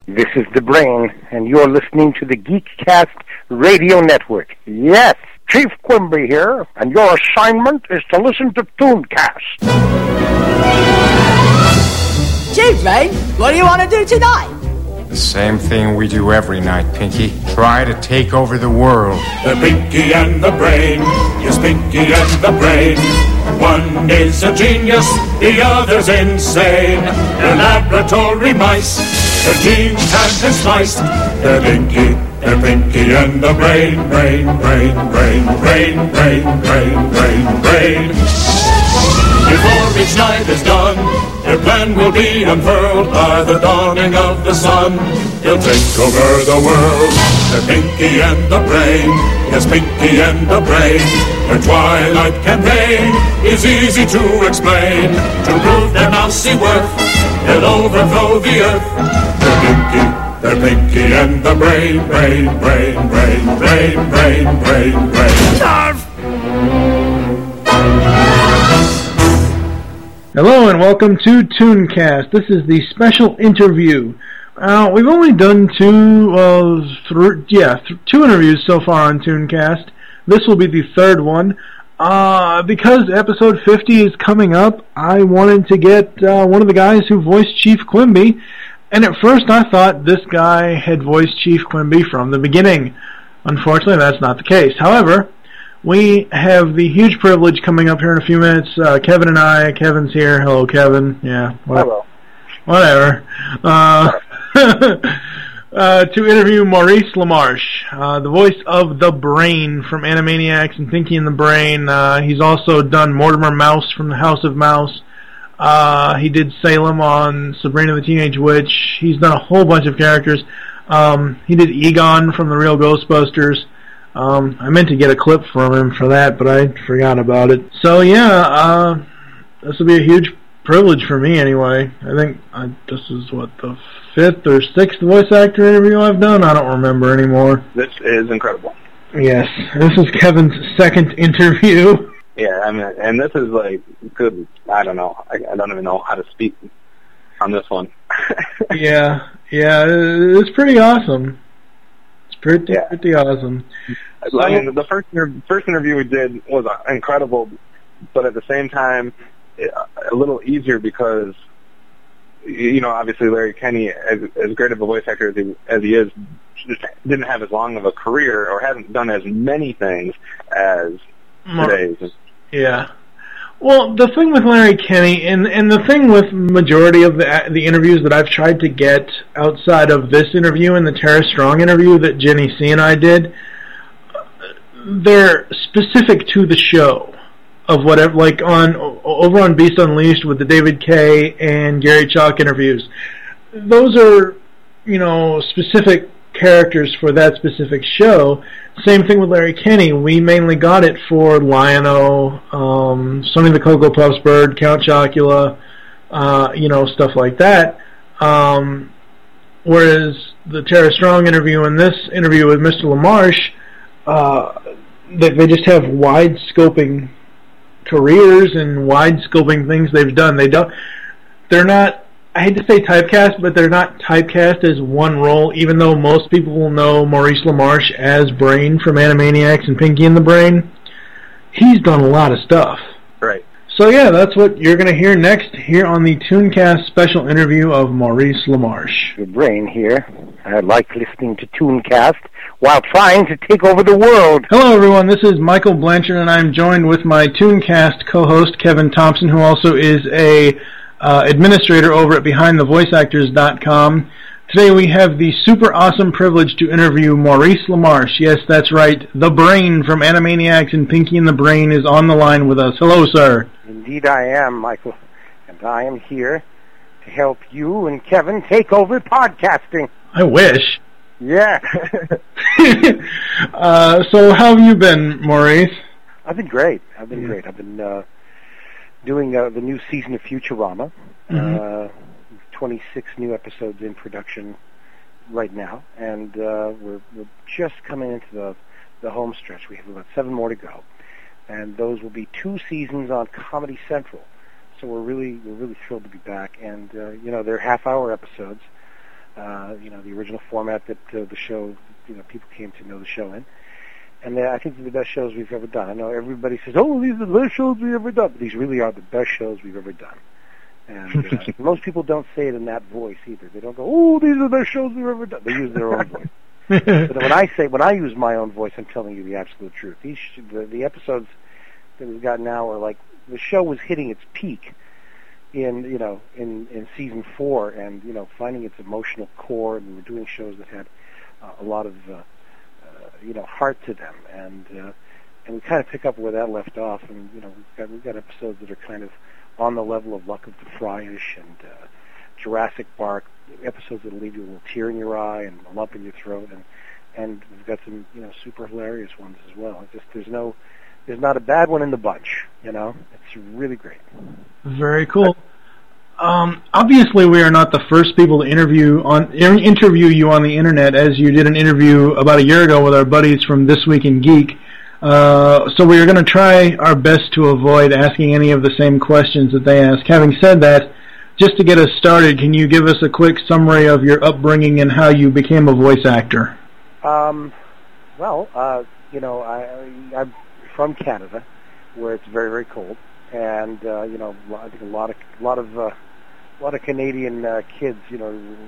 This is The Brain, and you're listening to the Geekcast Radio Network. Yes, Chief Quimby here, and your assignment is to listen to Tooncast. Chief Brain, what do you want to do tonight? The same thing we do every night, Pinky. Try to take over the world. The Pinky and the Brain. Yes, Pinky and the Brain. One is a genius, the other's insane. They're laboratory mice. Their genes have been spliced. They're Pinky and the Brain. Brain, brain, brain, brain, brain, brain, brain, brain. Before each night is done, their plan will be unfurled by the dawning of the sun. They'll take over the world. They're Pinky and the Brain. Yes, Pinky and the Brain. Their twilight campaign is easy to explain. To prove their mousy worth, they'll overthrow the earth. They're Pinky and the Brain. Brain, brain, brain, brain, brain, brain, brain. Hello and welcome to Tooncast. This is the special interview. We've only done two interviews so far on Tooncast. This will be the third one. Because episode 50 is coming up, I wanted to get one of the guys who voiced Chief Quimby. And at first I thought this guy had voiced Chief Quimby from the beginning. Unfortunately, that's not the case. However, we have the huge privilege coming up here in a few minutes. Kevin and I. Kevin's here. Hello, Kevin. Yeah. Hello. Whatever. To interview Maurice LaMarche, the voice of the Brain from Animaniacs and Pinky and the Brain. He's also done Mortimer Mouse from the House of Mouse. He did Salem on Sabrina the Teenage Witch. He's done a whole bunch of characters. He did Egon from the Real Ghostbusters. I meant to get a clip from him for that, but I forgot about it. So yeah, this will be a huge privilege for me anyway. I think this is, the 5th or 6th voice actor interview I've done? I don't remember anymore. This is incredible. Yes, this is Kevin's second interview. Yeah, I mean, and this is good. I don't know. I don't even know how to speak on this one. yeah, it's pretty awesome. Pretty awesome. So, I mean, the first interview we did was incredible, but at the same time, a little easier because, obviously Larry Kenney, as great of a voice actor as he is, just didn't have as long of a career or hasn't done as many things as today's. Yeah. Well, the thing with Larry Kenney, and the thing with majority of the interviews that I've tried to get outside of this interview and the Tara Strong interview that Jenny C. and I did, they're specific to the show of whatever, over on Beast Unleashed with the David Kaye and Gary Chalk interviews. Those are, specific characters for that specific show. Same thing with Larry Kenney. We mainly got it for Lion-O, Sonny the Cocoa Puffs Bird, Count Chocula, stuff like that. Whereas the Tara Strong interview and this interview with Mr. LaMarche, they just have wide-scoping careers and wide-scoping things they've done. They're not, I hate to say typecast, but they're not typecast as one role, even though most people will know Maurice LaMarche as Brain from Animaniacs and Pinky and the Brain. He's done a lot of stuff. Right. So yeah, that's what you're going to hear next here on the Tooncast special interview of Maurice LaMarche. The Brain here. I like listening to Tooncast while trying to take over the world. Hello everyone, this is Michael Blanchard, and I'm joined with my Tooncast co-host Kevin Thompson, who also is a administrator over at BehindTheVoiceActors.com. Today we have the super awesome privilege to interview Maurice LaMarche. Yes, that's right. The Brain from Animaniacs and Pinky and the Brain is on the line with us. Hello, sir. Indeed I am, Michael. And I am here to help you and Kevin take over podcasting. I wish. Yeah. So how have you been, Maurice? I've been great. I've been doing the new season of Futurama. 26 new episodes in production right now, and we're just coming into the home stretch. We have about 7 more to go, and those will be 2 seasons on Comedy Central. So we're really thrilled to be back, and they're half-hour episodes. the original format that the show, people came to know the show in. And I think they're the best shows we've ever done. I know everybody says, "Oh, these are the best shows we've ever done." But these really are the best shows we've ever done. And most people don't say it in that voice either. They don't go, "Oh, these are the best shows we've ever done." They use their own voice. But when I use my own voice, I'm telling you the absolute truth. The episodes that we've got now are like the show was hitting its peak in season 4, and finding its emotional core, and we're doing shows that had a lot of heart to them, and we kind of pick up where that left off, and we've got episodes that are kind of on the level of Luck of the Fryish and Jurassic Park, episodes that'll leave you a little tear in your eye and a lump in your throat, and we've got some super hilarious ones as well. It's just there's not a bad one in the bunch. It's really great. Very cool. Obviously, we are not the first people to interview you on the internet, as you did an interview about a year ago with our buddies from This Week in Geek. So we are going to try our best to avoid asking any of the same questions that they ask. Having said that, just to get us started, can you give us a quick summary of your upbringing and how you became a voice actor? I'm from Canada, where it's very, very cold, and I think a lot of Canadian kids, we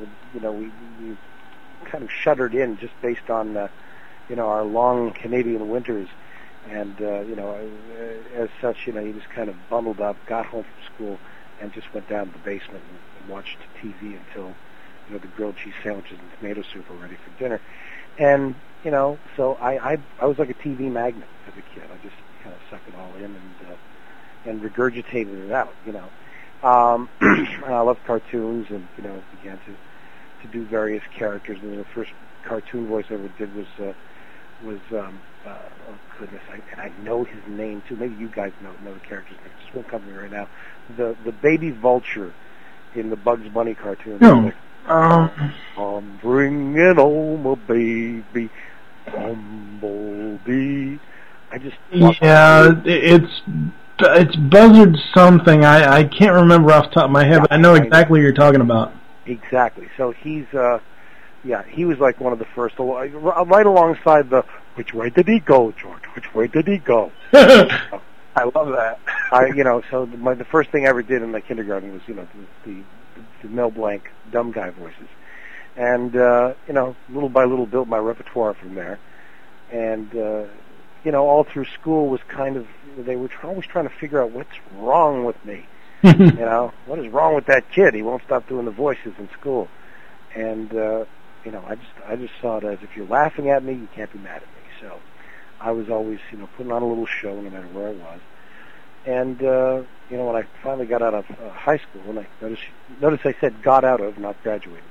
kind of shuddered in just based on our long Canadian winters, and as such, you just kind of bundled up, got home from school, and just went down to the basement and watched TV until the grilled cheese sandwiches and tomato soup were ready for dinner. And so I was like a TV magnet as a kid. I just kind of sucked it all in and regurgitated it out. I loved cartoons, and began to do various characters. And the first cartoon voice I ever did was oh goodness, I know his name too. Maybe you guys know the character's name. It just won't come to me right now. The baby vulture in the Bugs Bunny cartoon. No. I'm bringing home a baby, Bumblebee. It's Buzzard something. I can't remember off the top of my head, but I know exactly what you're talking about. Exactly. So he's he was like one of the first, right alongside the "Which way did he go, George? Which way did he go?" I love that. So the first thing I ever did in my kindergarten was the Mel Blanc dumb guy voices, and little by little built my repertoire from there, and all through school was kind of, they were always trying to figure out what's wrong with me. What is wrong with that kid? He won't stop doing the voices in school, and I just saw it as, if you're laughing at me, you can't be mad at me. So I was always putting on a little show no matter where I was. And when I finally got out of high school, and I notice I said got out of, not graduated,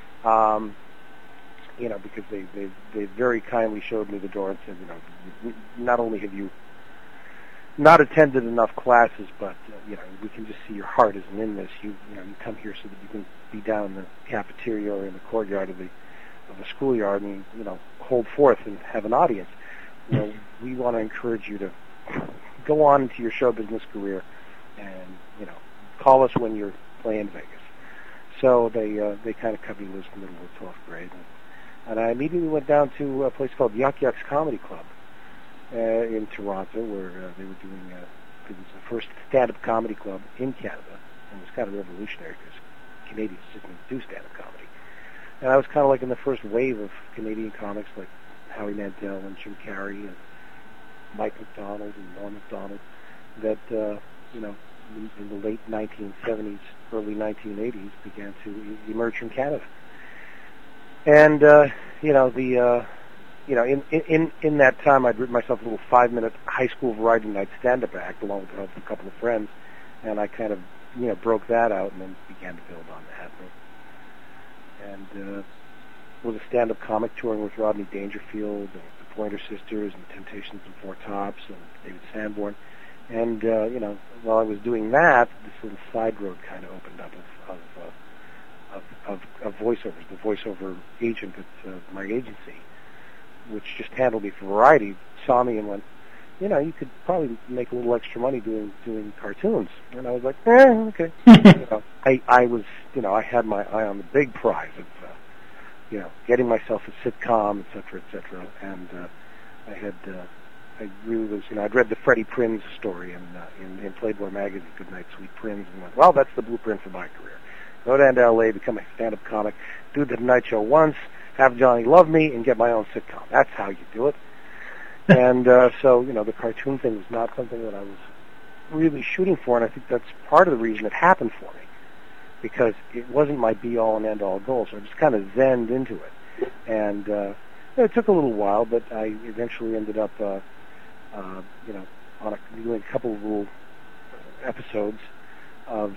because they very kindly showed me the door and said, not only have you not attended enough classes, but we can just see your heart isn't in this. You come here so that you can be down in the cafeteria or in the courtyard of the schoolyard and hold forth and have an audience. We want to encourage you to go on into your show business career, and call us when you're playing Vegas. So they kind of cut me loose in the middle of 12th grade, and I immediately went down to a place called Yuck Yucks Comedy Club in Toronto, where they were doing it was the first stand-up comedy club in Canada, and it was kind of revolutionary because Canadians just didn't do stand-up comedy. And I was kind of like in the first wave of Canadian comics, like Howie Mandel and Jim Carrey and Mike McDonald and Norm MacDonald, that in the late 1970s, early 1980s, began to emerge from Canada. And in that time, I'd written myself a little 5-minute high school variety night stand-up act along with the help of a couple of friends, and I kind of broke that out and then began to build on that. And was a stand-up comic touring with Rodney Dangerfield and the Pointer Sisters and Temptations and Four Tops and David Sanborn. And while I was doing that, this little side road kind of opened up of voiceovers. The voiceover agent at my agency, which just handled me for variety, saw me and went, you could probably make a little extra money doing cartoons. And I was like, okay. I was, I had my eye on the big prize getting myself a sitcom, et cetera, and I really was, I'd read the Freddie Prinze story in Playboy magazine, Goodnight Sweet Prinze, and went, well, that's the blueprint for my career. Go down to L.A., become a stand-up comic, do the Tonight Show once, have Johnny love me, and get my own sitcom. That's how you do it. And so, the cartoon thing was not something that I was really shooting for, and I think that's part of the reason it happened for me, because it wasn't my be-all and end-all goal, so I just kind of zenned into it. And it took a little while, but I eventually ended up, doing a couple of little episodes of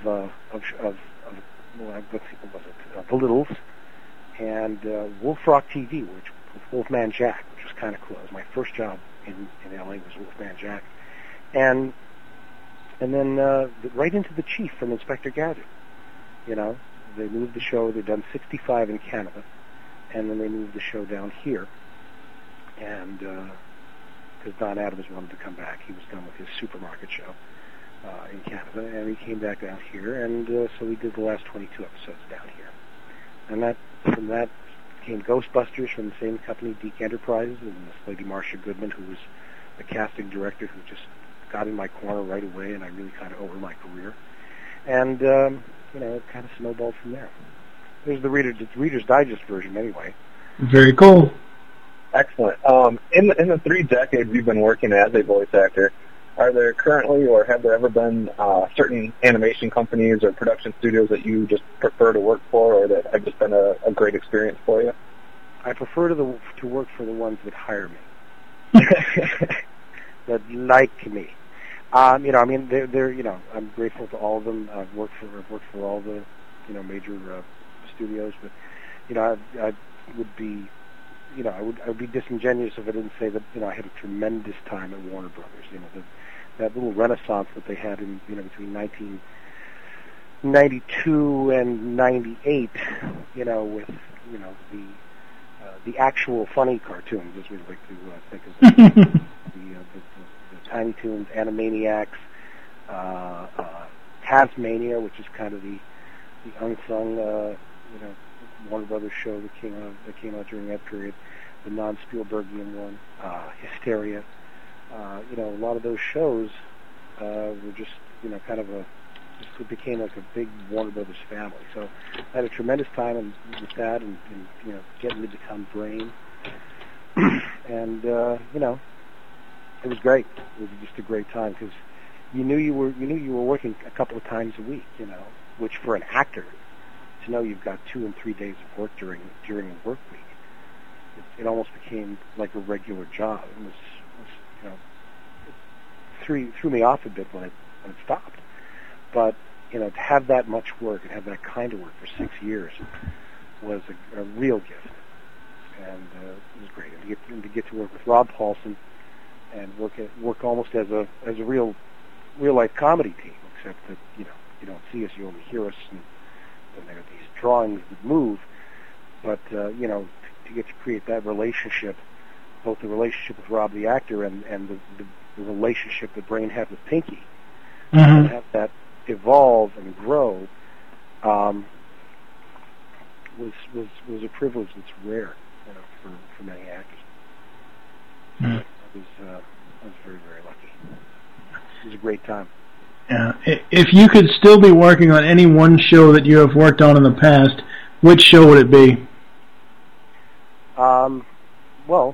The Littles, and Wolf Rock TV, which was Wolfman Jack, which was kind of cool. It was my first job in LA was Wolfman Jack, and then right into The Chief from Inspector Gadget. They moved the show. They'd done 65 in Canada, and then they moved the show down here, and because Don Adams wanted to come back, he was done with his supermarket show in Canada, and he came back down here, and so we did the last 22 episodes down here. And from that came Ghostbusters from the same company, Deke Enterprises, and this lady Marcia Goodman, who was the casting director, who just got in my corner right away, and I really kind of over my career. And it kind of snowballed from there. There's the Reader's Digest version, anyway. Very cool. Excellent. In the 3 decades you've been working as a voice actor, are there currently or have there ever been certain animation companies or production studios that you just prefer to work for, or that have just been a great experience for you? I prefer to work for the ones that hire me, that like me. They're I'm grateful to all of them. I've worked for all the major studios, but I would be I would be disingenuous if I didn't say that I had a tremendous time at Warner Brothers. That little renaissance that they had in between 1992 and 98, with the actual funny cartoons, as we like to think of them. the Tiny Toons, Animaniacs, Tasmania, which is kind of the unsung Warner Brothers show that came out during that period, the non-Spielbergian one, Hysteria. A lot of those shows were just kind of it became like a big Warner Brothers family. So I had a tremendous time with that, and getting to become Brain, and it was great. It was just a great time because you knew you were working a couple of times a week, which for an actor, to know you've got 2 and 3 days of work during a work week, it almost became like a regular job. It was it threw me off a bit when it stopped. But to have that much work and have that kind of work for 6 years was a real gift, and it was great. And to get to work with Rob Paulson and work almost as a real life comedy team, except that you don't see us, you only hear us, and there are these drawings that move. But to get to create that relationship, both the relationship with Rob the actor and the relationship that Brain had with Pinky, and have that evolve and grow was a privilege that's rare, for many actors. I was very, very lucky. It was a great time. Yeah. If you could still be working on any one show that you have worked on in the past, which show would it be? Well,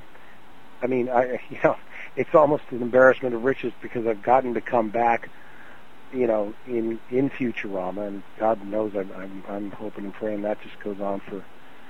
it's almost an embarrassment of riches because I've gotten to come back, in Futurama, and God knows I'm hoping and praying that just goes on for,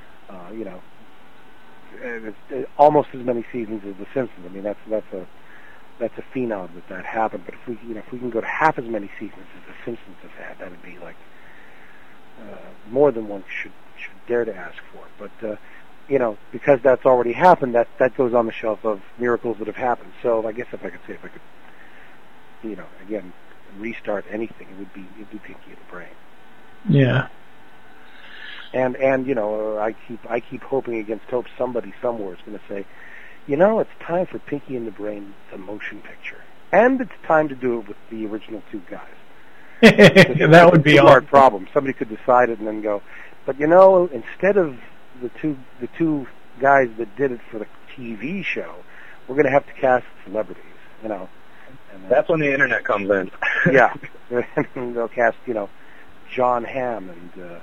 almost as many seasons as The Simpsons. I mean, that's a phenom that happened. But if we can go to half as many seasons as The Simpsons have had, that would be like more than one should dare to ask for. But because that's already happened, that goes on the shelf of miracles that have happened. So I guess if I could again restart anything, it would be Pinky and the Brain. Yeah. And I keep hoping against hope somebody somewhere is going to say, it's time for Pinky and the Brain, the motion picture, and it's time to do it with the original 2 guys. That would be a hard problem. Somebody could decide it and then go, but instead of the two guys that did it for the TV show, we're going to have to cast celebrities, you know. And that's when the internet comes in. Yeah, they'll cast, you know, John Hamm and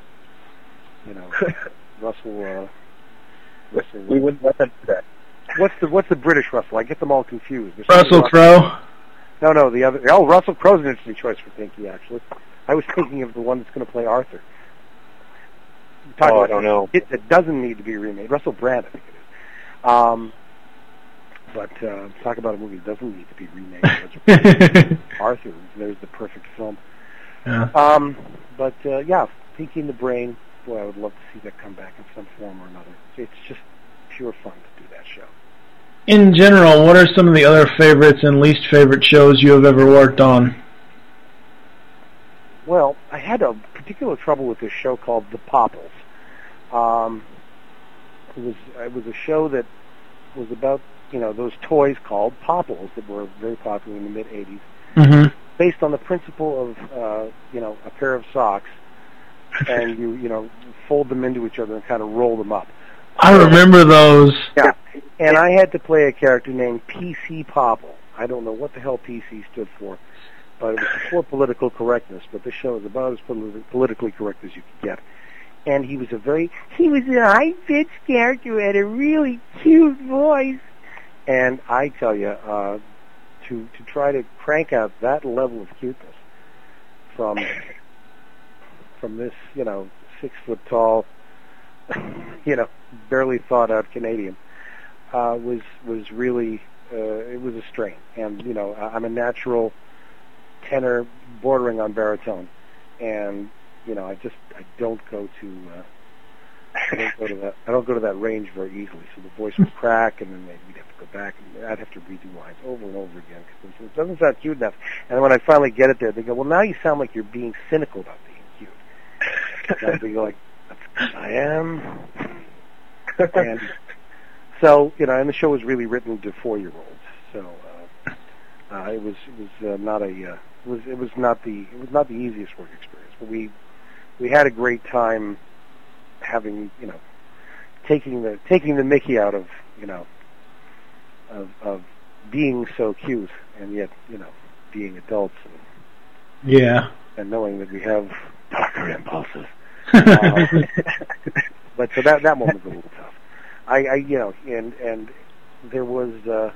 Russell. We wouldn't let them do that. What's the British Russell? I get them all confused. Russell Crowe. No, the other. Oh, Russell Crowe's an interesting choice for Pinky. Actually, I was thinking of the one that's going to play Arthur. I don't know. It doesn't need to be remade. Russell Brand, I think it is. But talk about a movie that doesn't need to be remade. Arthur, there's the perfect film. Yeah. But yeah, Pinky and the Brain. Boy, I would love to see that come back in some form or another. It's just pure fun to do that show. In general, what are some of the other favorites and least favorite shows you have ever worked on? Well, I had a particular trouble with this show called The Popples. It was a show that was about, you know, those toys called Popples that were very popular in the mid-'80s, Mm-hmm. based on the principle of, you know, a pair of socks, and you know, fold them into each other and kind of roll them up. I remember those. Yeah, and I had to play a character named PC Popple. I don't know what the hell PC stood for, but it was before political correctness. But this show is about as politically correct as you could get. And he was a high-pitched character who had a really cute voice. And I tell you, to try to crank out that level of cuteness from this, you know, 6 foot tall, you know, barely thought out Canadian, was really it was a strain. And you know, I'm a natural tenor bordering on baritone, and you know, I don't go to that range very easily. So the voice would crack, and then we'd have to go back, and I'd have to redo lines over and over again because it doesn't sound cute enough. And when I finally get it there, they go, "Well, now you sound like you're being cynical about being cute." And I'd be like, "I am." And so, you know, and the show was really written to 4-year-olds. So it was not the easiest work experience. But we had a great time having, you know, taking the mickey out of, you know, of being so cute and yet, you know, being adults and knowing that we have darker impulses. But so that moment was a little tough. I you know, and there was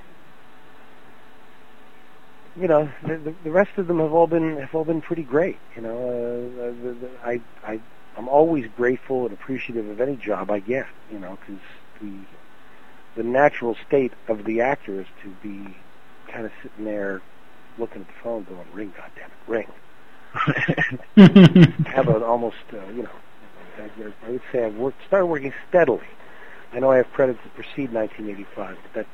you know, the rest of them have all been pretty great. You know, I'm always grateful and appreciative of any job I get. You know, because the natural state of the actor is to be kind of sitting there looking at the phone, going, "Ring, goddammit, ring." Have an almost you know, I would say I've started working steadily. I know I have credits that precede 1985, but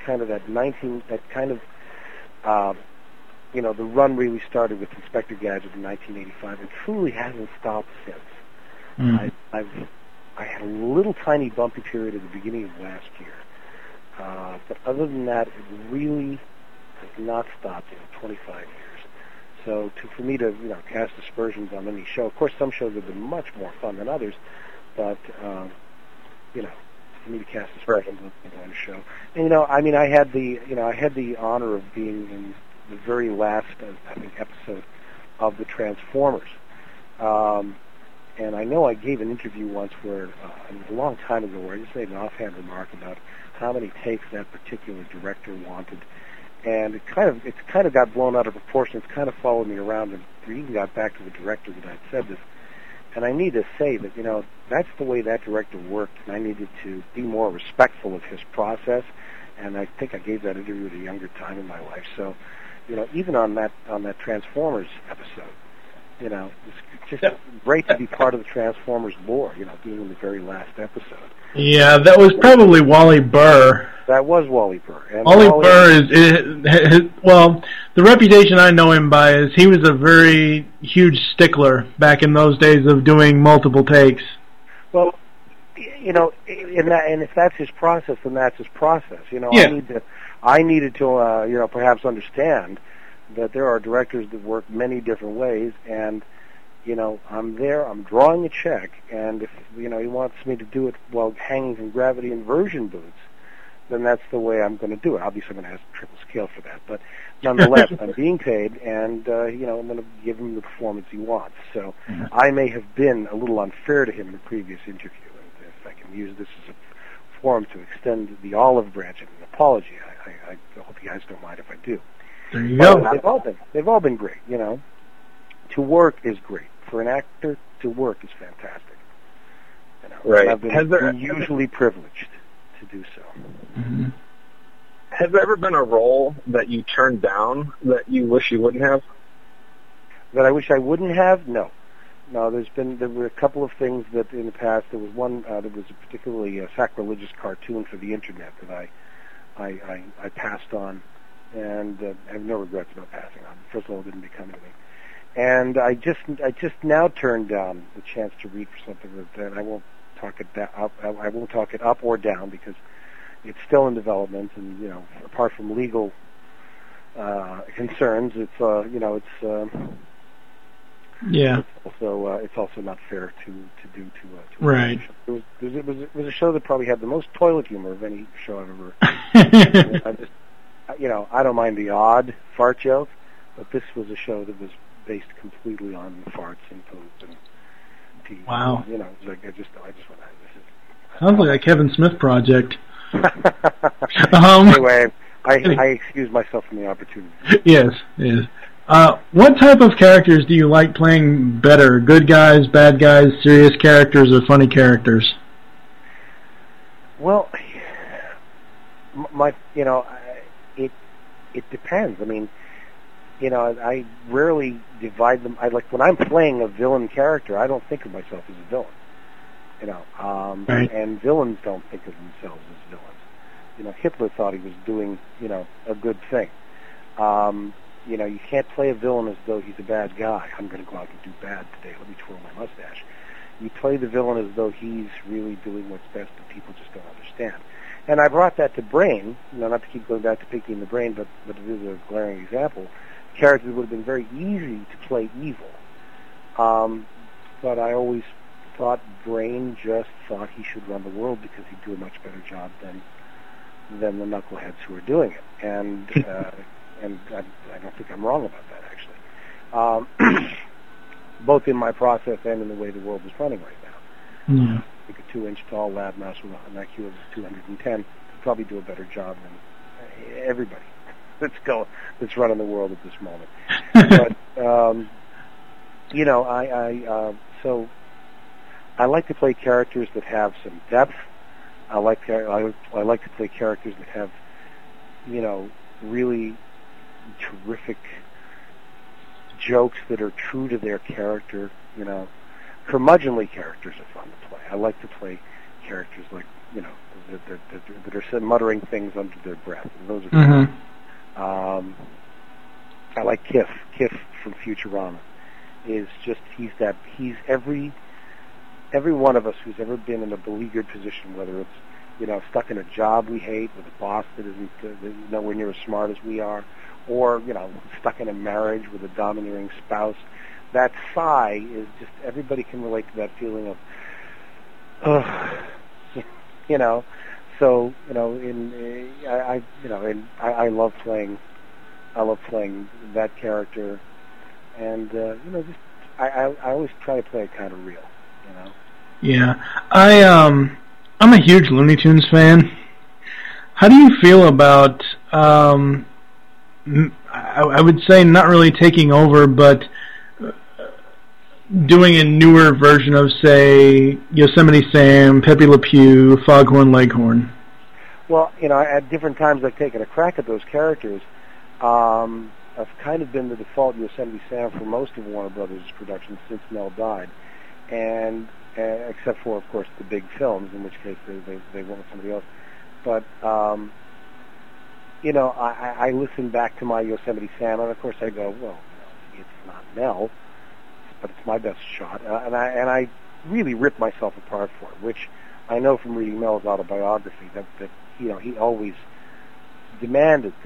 you know, the run really started with Inspector Gadget in 1985 and truly hasn't stopped since. I had a little tiny bumpy period at the beginning of last year, but other than that, it really has not stopped in 25 years. So for me to, you know, cast aspersions on any show, of course some shows have been much more fun than others, but you know, for me to cast aspersions on a show, and you know, I mean, I had the honor of being in the very last, I think, episode of the Transformers, and I know I gave an interview once where it was a long time ago where I just made an offhand remark about how many takes that particular director wanted. And it's kind of got blown out of proportion. It's kind of followed me around, and we even got back to the director that I'd said this. And I need to say that, you know, that's the way that director worked, and I needed to be more respectful of his process. And I think I gave that interview at a younger time in my life. So, you know, even on that Transformers episode, you know, it's just great to be part of the Transformers lore, you know, being in the very last episode. Yeah, that was probably Wally Burr. That was Wally Burr. And Wally Burr is well, the reputation I know him by is he was a very huge stickler back in those days of doing multiple takes. Well, you know, and if that's his process, then that's his process. You know, yeah. I needed to, you know, perhaps understand that there are directors that work many different ways, and you know, I'm there, I'm drawing a check, and if, you know, he wants me to do it while hanging from gravity inversion boots, then that's the way I'm going to do it. Obviously, I'm going to have triple scale for that, but nonetheless, I'm being paid, and, you know, I'm going to give him the performance he wants. So I may have been a little unfair to him in the previous interview, and if I can use this as a forum to extend the olive branch of an apology, I hope you guys don't mind if I do. There you go. They've all been great, you know. To work is great. For an actor, to work is fantastic. You know, Right. I've been usually privileged to do so. Mm-hmm. Has there ever been a role that you turned down that you wish you wouldn't have? That I wish I wouldn't have? No. No, there were a couple of things that in the past, there was one, there was a particularly sacrilegious cartoon for the internet that I passed on, and I have no regrets about passing on. First of all, it didn't become anything. And I just now turned down the chance to read for something that I won't talk it up. I won't talk it up or down because it's still in development, and you know, apart from legal concerns, it's you know, it's Yeah. it's also not fair to do to Right. it was a show that probably had the most toilet humor of any show I've ever. I just, you know, I don't mind the odd fart joke, but this was a show that was based completely on farts and poop and pee. Wow. You know, it was like I just want to. Sounds like a Kevin Smith project. Anyway, I excuse myself from the opportunity. Yes, yes. What type of characters do you like playing better? Good guys, bad guys, serious characters, or funny characters? Well, you know, it depends. I mean, you know, I rarely divide them. When I'm playing a villain character, I don't think of myself as a villain. You know, right. And villains don't think of themselves as villains. You know, Hitler thought he was doing, you know, a good thing. You know, you can't play a villain as though he's a bad guy. I'm going to go out and do bad today. Let me twirl my mustache. You play the villain as though he's really doing what's best, but people just don't understand. And I brought that to Brain. You know, not to keep going back to Pinky and the Brain, but it is a glaring example. Characters would have been very easy to play evil. But I always thought Brain just thought he should run the world because he'd do a much better job than the knuckleheads who are doing it. And I don't think I'm wrong about that, actually. Both in my process and in the way the world is running right now. Yeah. I think a 2-inch tall lab mouse with an IQ of 210 would probably do a better job than everybody that's running the world at this moment. But you know, so I like to play characters that have some depth. I like to play characters that have, you know, really terrific jokes that are true to their character. You know, curmudgeonly characters are fun to play. I like to play characters like, you know, that are muttering things under their breath. And those are fun. I like Kif. Kif from Futurama is just he's every one of us who's ever been in a beleaguered position, whether it's, you know, stuck in a job we hate with a boss that isn't nowhere near as smart as we are, or, you know, stuck in a marriage with a domineering spouse. That sigh is just, everybody can relate to that feeling of, you know. So, you know, I love playing that character, and you know, just I always try to play it kind of real, you know. Yeah, I'm a huge Looney Tunes fan. How do you feel about I would say not really taking over, but doing a newer version of, say, Yosemite Sam, Pepe Le Pew, Foghorn Leghorn? Well, you know, at different times I've taken a crack at those characters. I've kind of been the default Yosemite Sam for most of Warner Brothers' productions since Mel died, and except for, of course, the big films, in which case they went with somebody else. But you know, I listen back to my Yosemite Sam, and of course I go, well, it's not Mel, but it's my best shot, and I really rip myself apart for it, which I know from reading Mel's autobiography that you know, he always demanded that,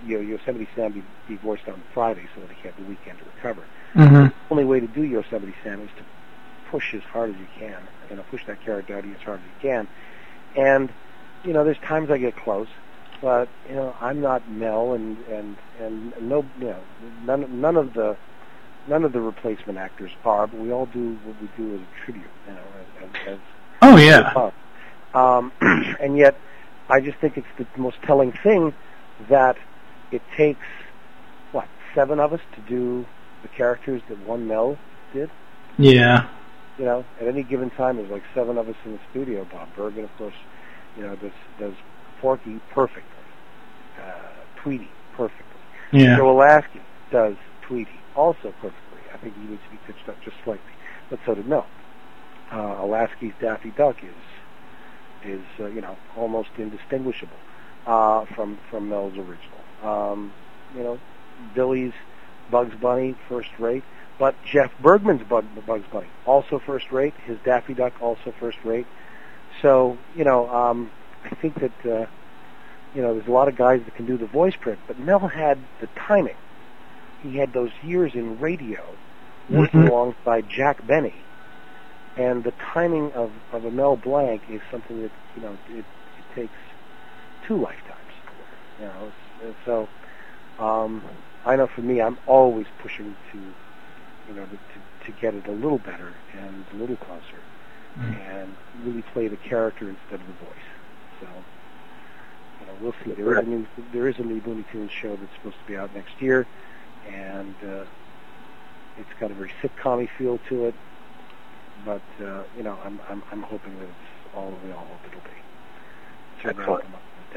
Yosemite Sam be voiced on Friday so that he had the weekend to recover. Mm-hmm. The only way to do Yosemite Sam is to push as hard as you can, push that character out of you as hard as you can. And, there's times I get close, but, I'm not Mel and no, none of the replacement actors are, but we all do what we do as a tribute, as oh, yeah. And yet, I just think it's the most telling thing that it takes, 7 of us to do the characters that one Mel did? Yeah. At any given time, there's 7 of us in the studio. Bob Bergen, of course, does Forky perfectly. Tweety perfectly. Yeah. Joe Alasky does Tweety also perfectly. I think he needs to be pitched up just slightly, but so did Mel. Alasky's Daffy Duck is almost indistinguishable from Mel's original. Billy's Bugs Bunny, first rate, but Jeff Bergman's Bugs Bunny, also first rate. His Daffy Duck, also first rate. So, I think that, there's a lot of guys that can do the voice print, but Mel had the timing. He had those years in radio working alongside Jack Benny, and the timing of a Mel Blanc is something that, it takes 2 lifetimes. So, I know for me, I'm always pushing to get it a little better and a little closer, and really play the character instead of the voice. So, we'll see. There is a new Looney Tunes show that's supposed to be out next year, and it's got a very sitcom-y feel to it. But I'm hoping that it's all that we all hope it'll be. Certainly I'll come up with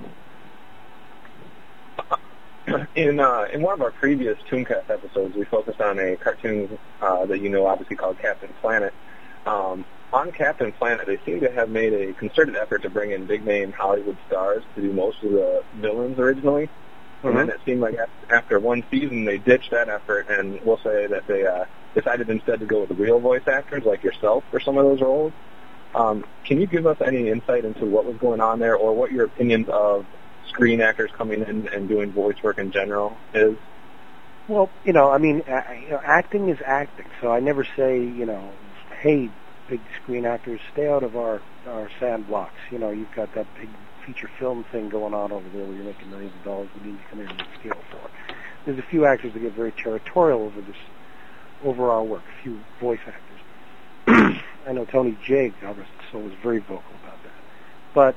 the task. In one of our previous Tooncast episodes, we focused on a cartoon that obviously called Captain Planet. On Captain Planet, they seem to have made a concerted effort to bring in big-name Hollywood stars to do most of the villains originally. And then it seemed like after one season, they ditched that effort, and we'll say that they decided instead to go with real voice actors like yourself for some of those roles. Can you give us any insight into what was going on there, or what your opinions of screen actors coming in and doing voice work in general is? Well, acting is acting, so I never say, hey, big screen actors, stay out of our sandblocks. You've got that big feature film thing going on over there where you're making millions of dollars. We need to come in and scale for it. There's a few actors that get very territorial over our work, a few voice actors. I know Tony Jay, God rest his soul, was very vocal about that. But,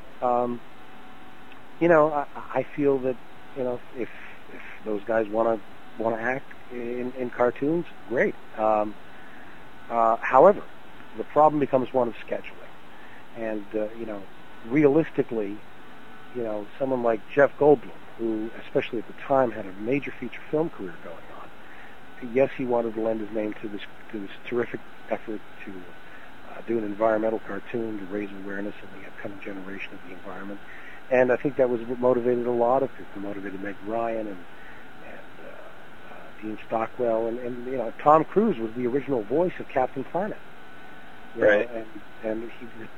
I feel that, if those guys want to act in cartoons, great. However, the problem becomes one of scheduling. And, realistically, someone like Jeff Goldblum, who, especially at the time, had a major feature film career going on. Yes, he wanted to lend his name to this terrific effort to do an environmental cartoon to raise awareness of the upcoming generation of the environment. And I think that was what motivated a lot of people. It motivated Meg Ryan and Dean Stockwell. And Tom Cruise was the original voice of Captain Planet. Right. And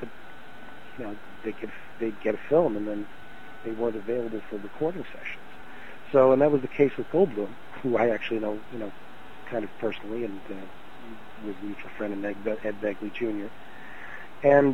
they'd get a film, and then they weren't available for recording sessions. So, and that was the case with Goldblum, who I actually know, kind of personally, and with a mutual friend and Ed Begley Jr. And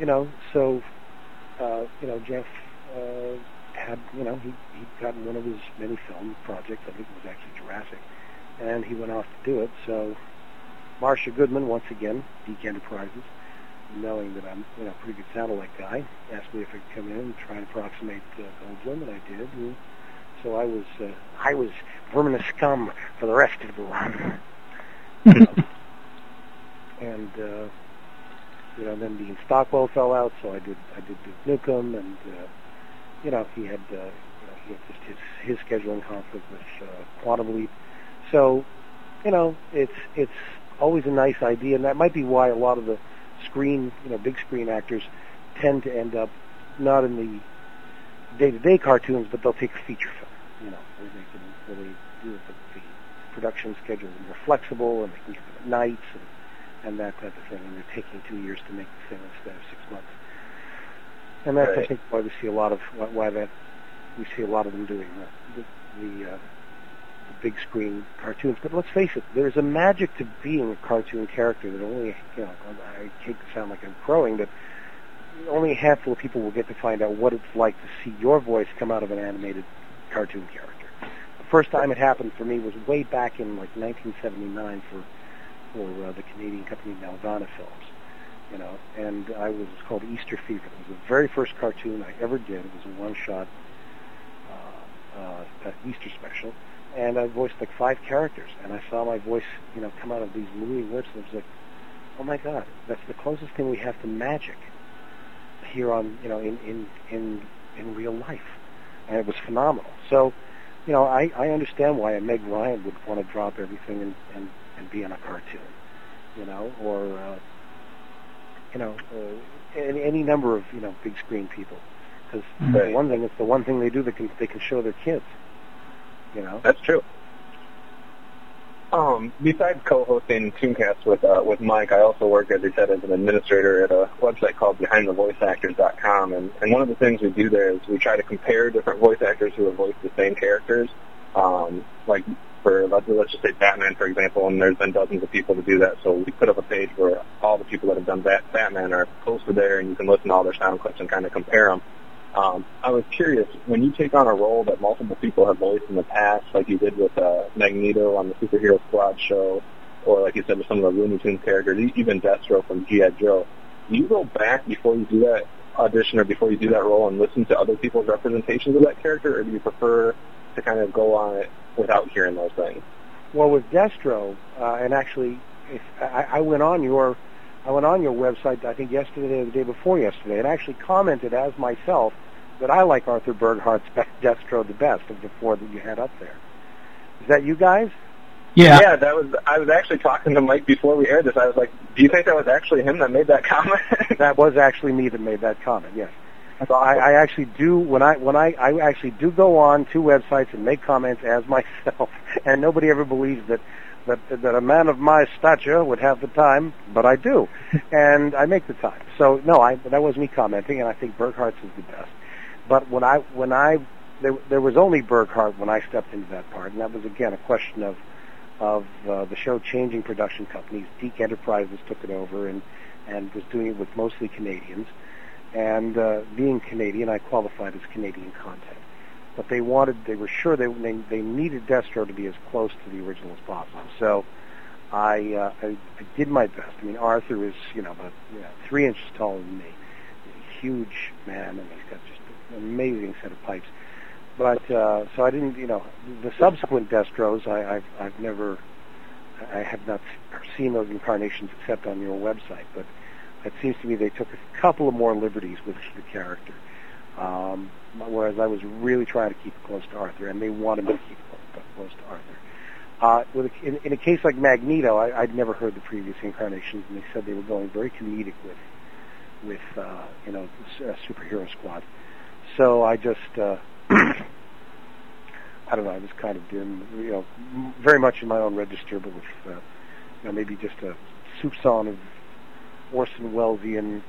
Jeff had, he'd gotten one of his many film projects. I think it was actually Jurassic, and he went off to do it. So, Marcia Goodman, once again, Deke Enterprises, knowing that I'm, a pretty good satellite guy, asked me if I could come in and try and approximate Goldblum, and I did. And so I was verminous scum for the rest of the run. And then Dean Stockwell fell out, so I did Duke Nukem, and he had just his scheduling conflict with Quantum Leap. So it's always a nice idea, and that might be why a lot of the big screen actors tend to end up not in the day-to-day cartoons, but they'll take a feature film, where they can really do the production schedule is more flexible, and they can get them at nights and that type of thing, and they're taking 2 years to make the thing instead of 6 months. And that's, right. I think, why we see a lot of them doing that. the big screen cartoons. But let's face it, there's a magic to being a cartoon character that only, I hate to sound like I'm crowing, but only a handful of people will get to find out what it's like to see your voice come out of an animated cartoon character. The first time it happened for me was way back in like 1979 for the Canadian company Nelvana Films, and it's called Easter Fever. It was the very first cartoon I ever did. It was a one-shot Easter special, and I voiced like 5 characters, and I saw my voice, come out of these moving lips, and it was like, oh my God, that's the closest thing we have to magic here on, in real life, and it was phenomenal. So, I understand why a Meg Ryan would want to drop everything and be on a cartoon, or any number of big screen people, because Right. one thing, it's the one thing they do that they can show their kids. That's true. Besides co-hosting Tooncast with Mike, I also work, as he said, as an administrator at a website called BehindTheVoiceActors.com, and one of the things we do there is we try to compare different voice actors who have voiced the same characters. Like for let's just say Batman, for example, and there's been dozens of people to do that. So we put up a page where all the people that have done Batman are posted there, and you can listen to all their sound clips and kind of compare them. I was curious, when you take on a role that multiple people have voiced in the past, like you did with Magneto on the Superhero Squad show, or like you said with some of the Looney Tunes characters, even Destro from G.I. Joe, do you go back before you do that audition or before you do that role and listen to other people's representations of that character, or do you prefer to kind of go on it without hearing those things? Well, with Destro, and actually, I went on your website, I think yesterday or the day before yesterday, and actually commented as myself that I like Arthur Burghart's Destro the best of the 4 that you had up there. Is that you guys? Yeah. Yeah, I was actually talking to Mike before we aired this. I was like, do you think that was actually him that made that comment? That was actually me that made that comment, yes. That's awesome. I actually do, I actually do go on 2 websites and make comments as myself, and nobody ever believes that a man of my stature would have the time, but I do, and I make the time. So no, that was me commenting, and I think Burghart's is the best. But there was only Burghart when I stepped into that part, and that was again a question of the show changing production companies. Deke Enterprises took it over and was doing it with mostly Canadians, and being Canadian, I qualified as Canadian content. But they were sure they needed Destro to be as close to the original as possible. So I did my best. I mean, Arthur is about 3 inches taller than me. He's a huge man, and he's got just an amazing set of pipes. But so I didn't, the subsequent Destros, I have not seen those incarnations except on your website. But it seems to me they took a couple of more liberties with the character. Whereas I was really trying to keep it close to Arthur, and they wanted me to keep it close to Arthur. In a case like Magneto, I'd never heard the previous incarnations, and they said they were going very comedic with Superhero Squad. So I just, I don't know, I was kind of doing, very much in my own register, but with, maybe just a soupçon of Orson Wellesian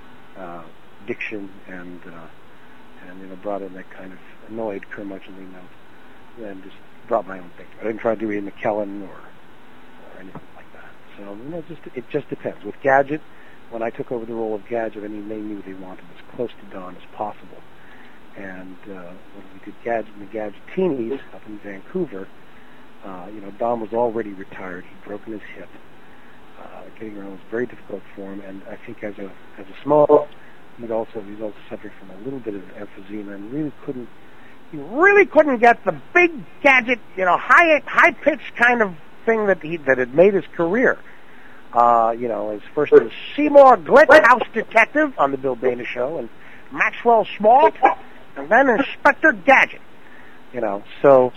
diction and brought in that kind of annoyed curmudgeonly note, and just brought my own thing. I didn't try to do Ian McKellen or anything like that. So it just depends. With Gadget, when I took over the role of Gadget, they knew they wanted as close to Don as possible. And when we did Gadget and the Gadgetinis up in Vancouver, Don was already retired. He'd broken his hip. Getting around was very difficult for him, and I think as a small, he was also suffering from a little bit of emphysema and really couldn't get the big Gadget, high pitched kind of thing that had made his career. As first as Seymour Glitch, House Detective on the Bill Dana Show, and Maxwell Smart, and then Inspector Gadget. So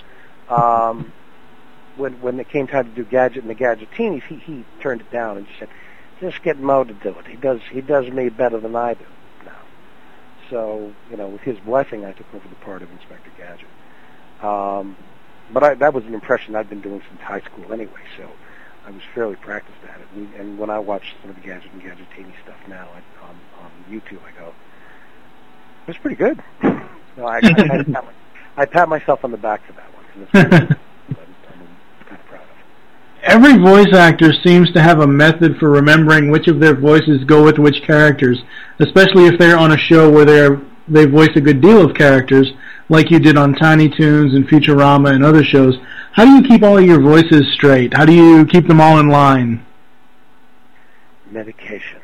when it came time to do Gadget and the Gadgetinis, he turned it down and said, "Just get Mo to do it. He does me better than I do now." So with his blessing, I took over the part of Inspector Gadget. But that was an impression I'd been doing since high school anyway, so I was fairly practiced at it. And when I watch some of the Gadget and Gadgetini stuff now on YouTube, I go, "That's pretty good." I pat myself on the back for that one. I'm kind of proud of. Every voice actor seems to have a method for remembering which of their voices go with which characters, especially if they're on a show where they voice a good deal of characters, like you did on Tiny Toons and Futurama and other shows. How do you keep all of your voices straight? How do you keep them all in line? Medication.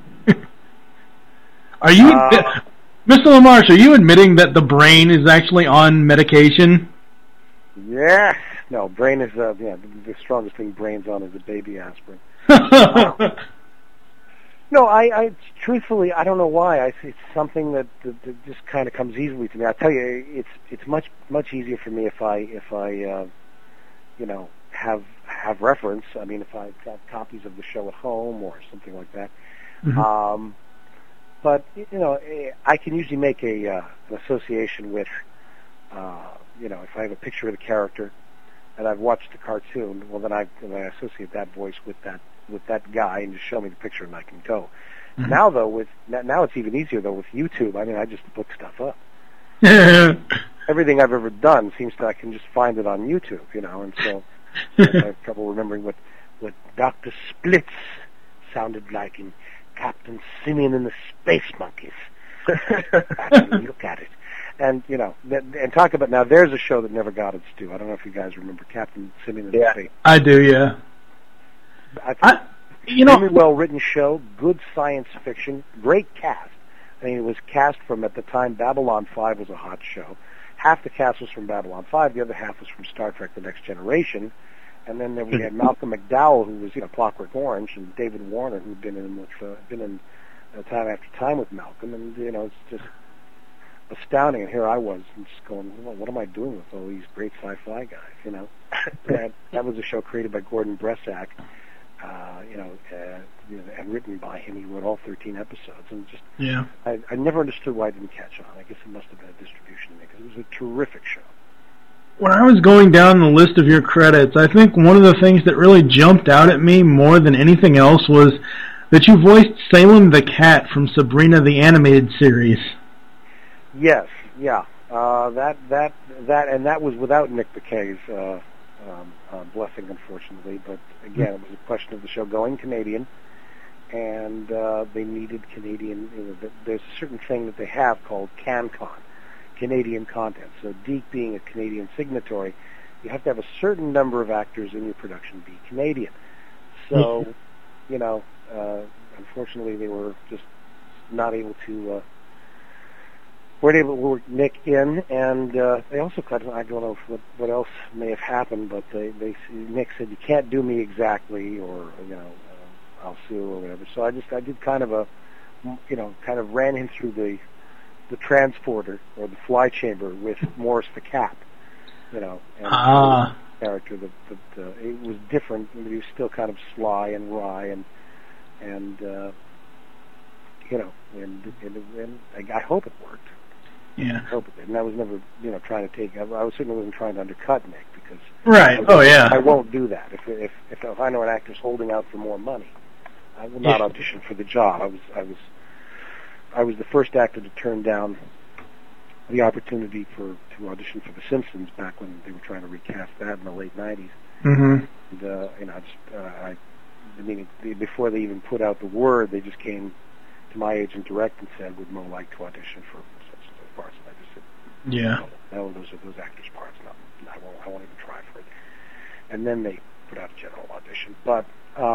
Are you, Mr. LaMarche, are you admitting that the brain is actually on medication? Yes. No, brain is, the strongest thing brain's on is a baby aspirin. No, I truthfully, I don't know why. It's something that just kind of comes easily to me. I tell you, it's much easier for me if I have reference. I mean, if I've got copies of the show at home or something like that. Mm-hmm. But I can usually make an association with, if I have a picture of the character and I've watched the cartoon, well, then I associate that voice with that guy, and just show me the picture and I can go. Mm-hmm. Now though, now it's even easier though with YouTube. I mean, I just look stuff up. Everything I've ever done I can just find it on YouTube, and so I have trouble remembering what Dr. Splits sounded like in Captain Simeon and the Space Monkeys. Look at it. And, and talk about, now there's a show that never got its due. I don't know if you guys remember Captain Simeon and the Space. I do, yeah. Really well-written show, good science fiction, great cast. I mean, it was cast from, at the time, Babylon 5 was a hot show. Half the cast was from Babylon 5, the other half was from Star Trek The Next Generation. And then we had Malcolm McDowell, who was, Clockwork Orange, and David Warner, who'd been in Time After Time with Malcolm, and, it's just astounding. And here I was, just going, well, what am I doing with all these great sci-fi guys, that was a show created by Gordon Bresack, and written by him. He wrote all 13 episodes, and just, I never understood why it didn't catch on. I guess it must have been a distribution thing, because it was a terrific show. When I was going down the list of your credits, I think one of the things that really jumped out at me more than anything else was that you voiced Salem the Cat from Sabrina the Animated Series. Yes, yeah. That was without Nick Bakay's blessing, unfortunately. But again, it was a question of the show going Canadian, and they needed Canadian. There's a certain thing that they have called CanCon, Canadian content. So DiC being a Canadian signatory, you have to have a certain number of actors in your production be Canadian. So, unfortunately, they were just not able to. Weren't able to work Nick in, and they also cut. I don't know what else may have happened, but Nick said, "You can't do me exactly," or I'll sue or whatever. So I did kind of ran him through the transporter or the fly chamber with Morris the Cat, and the character that it was different, but he was still kind of sly and wry and I hope it worked. Yeah. I hope it did. And I was never, trying to take. I certainly wasn't trying to undercut Nick because. Right. I won't do that. If I know an actor's holding out for more money, I will not audition for the job. I was the first actor to turn down the opportunity to audition for The Simpsons back when they were trying to recast that in the late '90s. Mm-hmm. And before they even put out the word, they just came to my agent direct and said, "Would Mo like to audition for such and such parts?" And I just said, "No, those are those actors' parts. No, I won't even try for it." And then they put out a general audition, but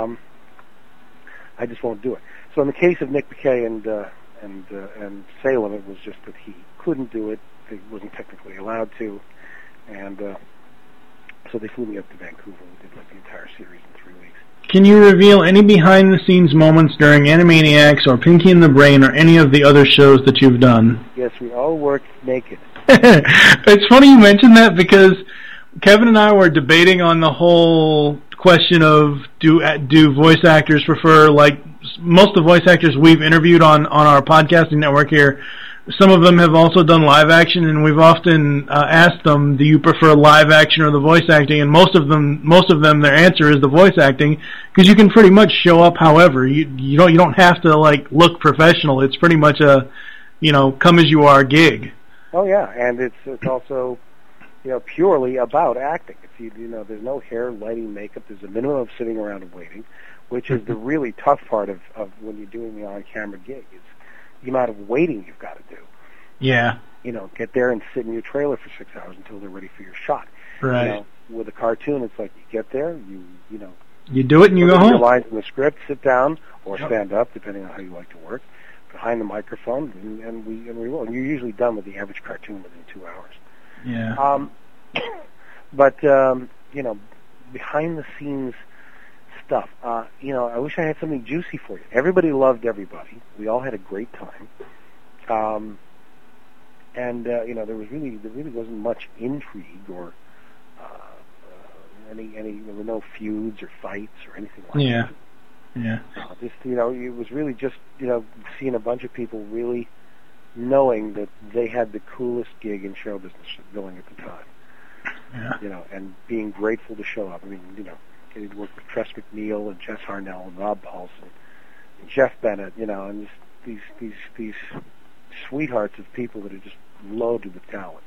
I just won't do it. So in the case of Nick Bakay and Salem, it was just that he couldn't do it. He wasn't technically allowed to, and so they flew me up to Vancouver and did the entire series in 3 weeks. Can you reveal any behind-the-scenes moments during Animaniacs or Pinky and the Brain or any of the other shows that you've done? Yes, we all worked naked. It's funny you mention that because Kevin and I were debating on the whole question of do voice actors prefer, like most of the voice actors we've interviewed on our podcasting network here, some of them have also done live action, and we've often asked them, do you prefer live action or the voice acting? And most of them, their answer is the voice acting, because you can pretty much show up however. You don't have to look professional. It's pretty much a come as you are gig. Oh yeah, and it's also purely about acting. It's there's no hair, lighting, makeup. There's a minimum of sitting around and waiting, which is the really tough part of when you're doing the on-camera gig. It's the amount of waiting you've got to do. Yeah. Get there and sit in your trailer for 6 hours until they're ready for your shot. Right. With a cartoon, it's like you get there, you do it and you go home. Your lines in the script, sit down or stand up, depending on how you like to work, behind the microphone, and we will. And you're usually done with the average cartoon within 2 hours. Yeah. But behind the scenes stuff. I wish I had something juicy for you. Everybody loved everybody. We all had a great time. There really wasn't much intrigue or there were no feuds or fights or anything like that. Yeah. It was really just seeing a bunch of people really knowing that they had the coolest gig in show business going at the time. Yeah. And being grateful to show up. I mean, getting to work with Tress MacNeille and Jess Harnell and Rob Paulson and Jeff Bennett, and just these sweethearts of people that are just loaded with talent.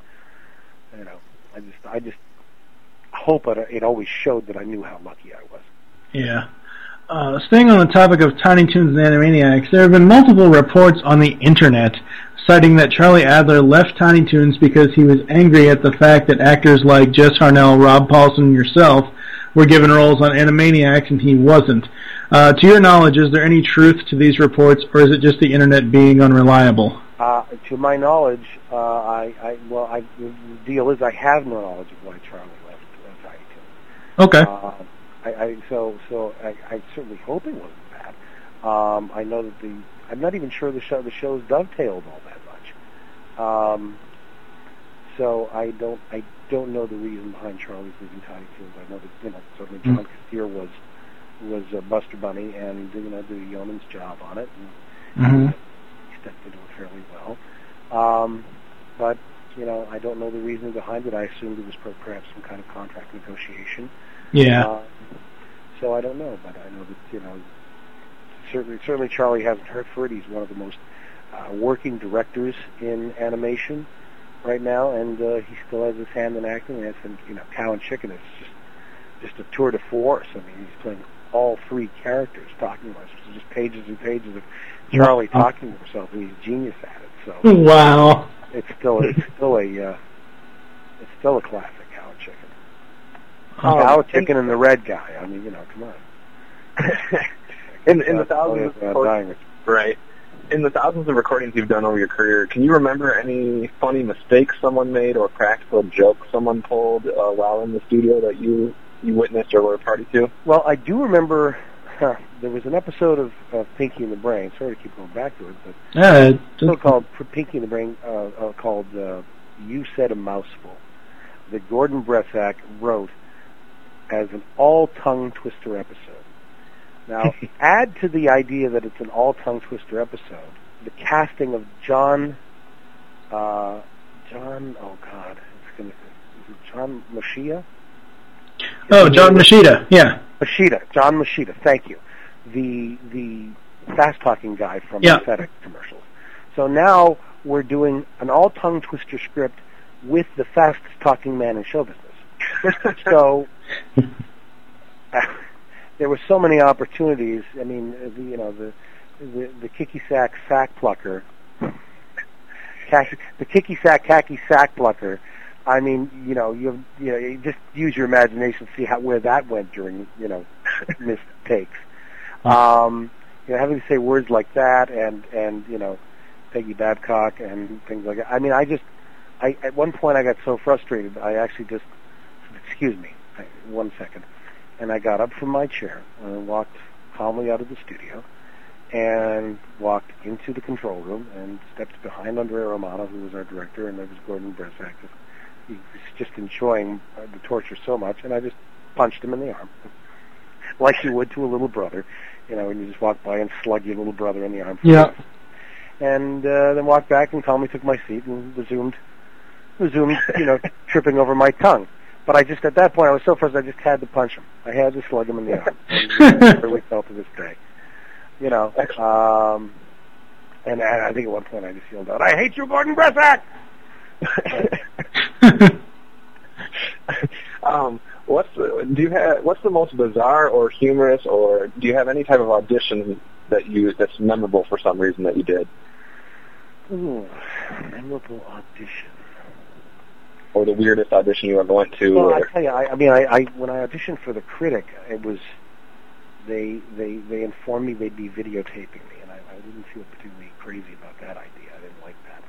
I just hope it always showed that I knew how lucky I was. Yeah. Staying on the topic of Tiny Toons and Animaniacs, there have been multiple reports on the internet citing that Charlie Adler left Tiny Toons because he was angry at the fact that actors like Jess Harnell, Rob Paulson, and yourself were given roles on Animaniacs and he wasn't. To your knowledge, is there any truth to these reports, or is it just the internet being unreliable? To my knowledge, the deal is I have no knowledge of why Charlie left Tiny Toons. Okay. I certainly hope it wasn't that. I know that I'm not even sure the show's dovetailed all that much. So I don't know the reason behind Charlie's leaving Tiny Toons. I know that certainly John Kassir was Buster Bunny and did the yeoman's job on it, and he stepped into it fairly well. But I don't know the reason behind it. I assumed it was perhaps some kind of contract negotiation. Yeah. So I don't know, but I know that certainly Charlie hasn't hurt for it. He's one of the most working directors in animation right now, and he still has his hand in acting. And Cow and Chicken is just a tour de force. I mean, he's playing all three characters, talking about just pages and pages of Charlie talking to himself, and he's genius at it. So wow, it's still a classic. Cow, Chicken, and the Red Guy. I mean, come on. in the thousands of recordings you've done over your career, can you remember any funny mistakes someone made or practical jokes someone pulled while in the studio that you witnessed or were a party to? Well, I do remember there was an episode of Pinky and the Brain. Sorry to keep going back to it, but so-called Pinky and the Brain called You Said a Mouseful that Gordon Bresack wrote as an all-tongue twister episode. Now, add to the idea that it's an all-tongue twister episode the casting of John Machida? John Machida, yeah. John Machida, thank you. The fast-talking guy from the FedEx commercials. So now we're doing an all-tongue twister script with the fastest-talking man in show business. So there were so many opportunities. I mean, the kicky sack plucker, the kicky sack khaki sack plucker. I mean, you just use your imagination to see where that went during missed takes. Having to say words like that and Peggy Babcock and things like that. I mean, at one point I got so frustrated I actually just. Excuse me, 1 second. And I got up from my chair and walked calmly out of the studio and walked into the control room and stepped behind Andre Romano, who was our director, and there was Gordon Bresack. He was just enjoying the torture so much, and I just punched him in the arm, like you would to a little brother, when you just walk by and slug your little brother in the arm. Yeah. And then walked back and calmly took my seat and resumed, tripping over my tongue. But at that point, I was so frustrated, I just had to punch him. I had to slug him in the arm. I really felt to this day. And I think at one point I just yelled out, "I hate you, Gordon Bresack!" What's the most bizarre or humorous, or do you have any type of audition that's memorable for some reason that you did? Ooh, memorable audition. Or the weirdest audition you ever went to? Well, I tell you, I when I auditioned for The Critic, it was they informed me they'd be videotaping me, and I didn't feel particularly crazy about that idea. I didn't like that.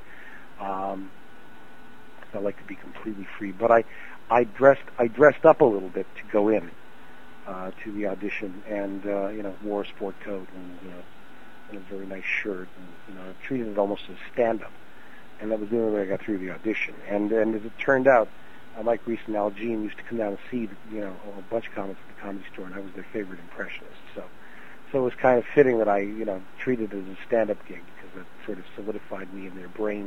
I like to be completely free, but I dressed up a little bit to go in to the audition, and wore a sport coat and a very nice shirt, and treated it almost as stand-up. And that was the only way I got through the audition. And as it turned out, Mike Reese and Al Jean used to come down and see a bunch of comics at the Comedy Store, and I was their favorite impressionist. So it was kind of fitting that I treated it as a stand-up gig, because it sort of solidified me in their brains.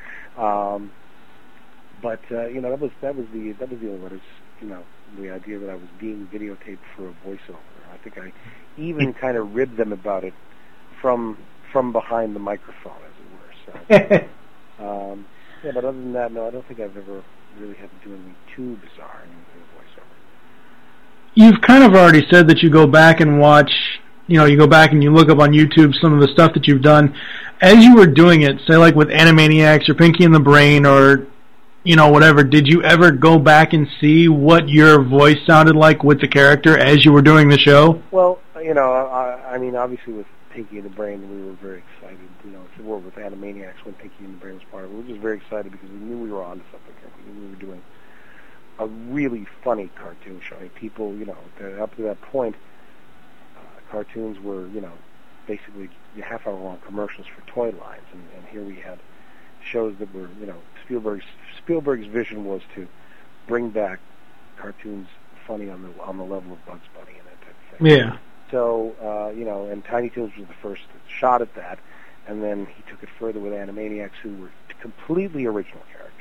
But that was the only one. The idea that I was being videotaped for a voiceover. I think I even kind of ribbed them about it from behind the microphone, as it were. So, but other than that, no, I don't think I've ever really had to do anything too bizarre in voiceover. You've kind of already said that you go back and watch. You go back and you look up on YouTube some of the stuff that you've done. As you were doing it, say like with Animaniacs or Pinky and the Brain or whatever, did you ever go back and see what your voice sounded like with the character as you were doing the show? Well, I mean, obviously with Pinky and the Brain, we were very excited. To work with Animaniacs when Pinky and the Brain was part of it, we were just very excited because we knew we were onto something. We knew we were doing a really funny cartoon show. I mean, people, up to that point, cartoons were, basically half-hour-long commercials for toy lines, and here we had shows that were, Spielberg's vision was to bring back cartoons funny on the level of Bugs Bunny and that type of thing. Yeah. So, and Tiny Toons was the first shot at that, and then he took it further with Animaniacs, who were completely original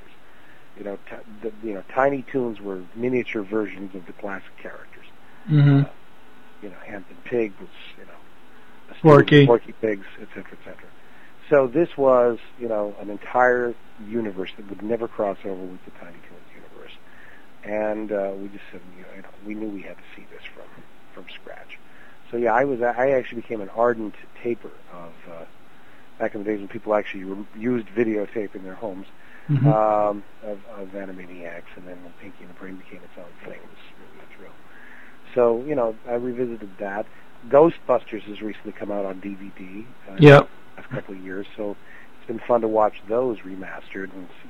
characters. Tiny Toons were miniature versions of the classic characters. Mm-hmm. Hampton Pig was, Porky Pigs, etc., etc. So this was, an entire universe that would never cross over with the Tiny Toons universe, and we just said, we knew we had to see this from scratch. So yeah, I actually became an ardent taper of back in the days when people actually used videotape in their homes, mm-hmm. of Animaniacs, and then when Pinky and the Brain became its own thing, it was really a thrill. So I revisited that. Ghostbusters has recently come out on DVD. Yep. The last couple of years, so it's been fun to watch those remastered and see,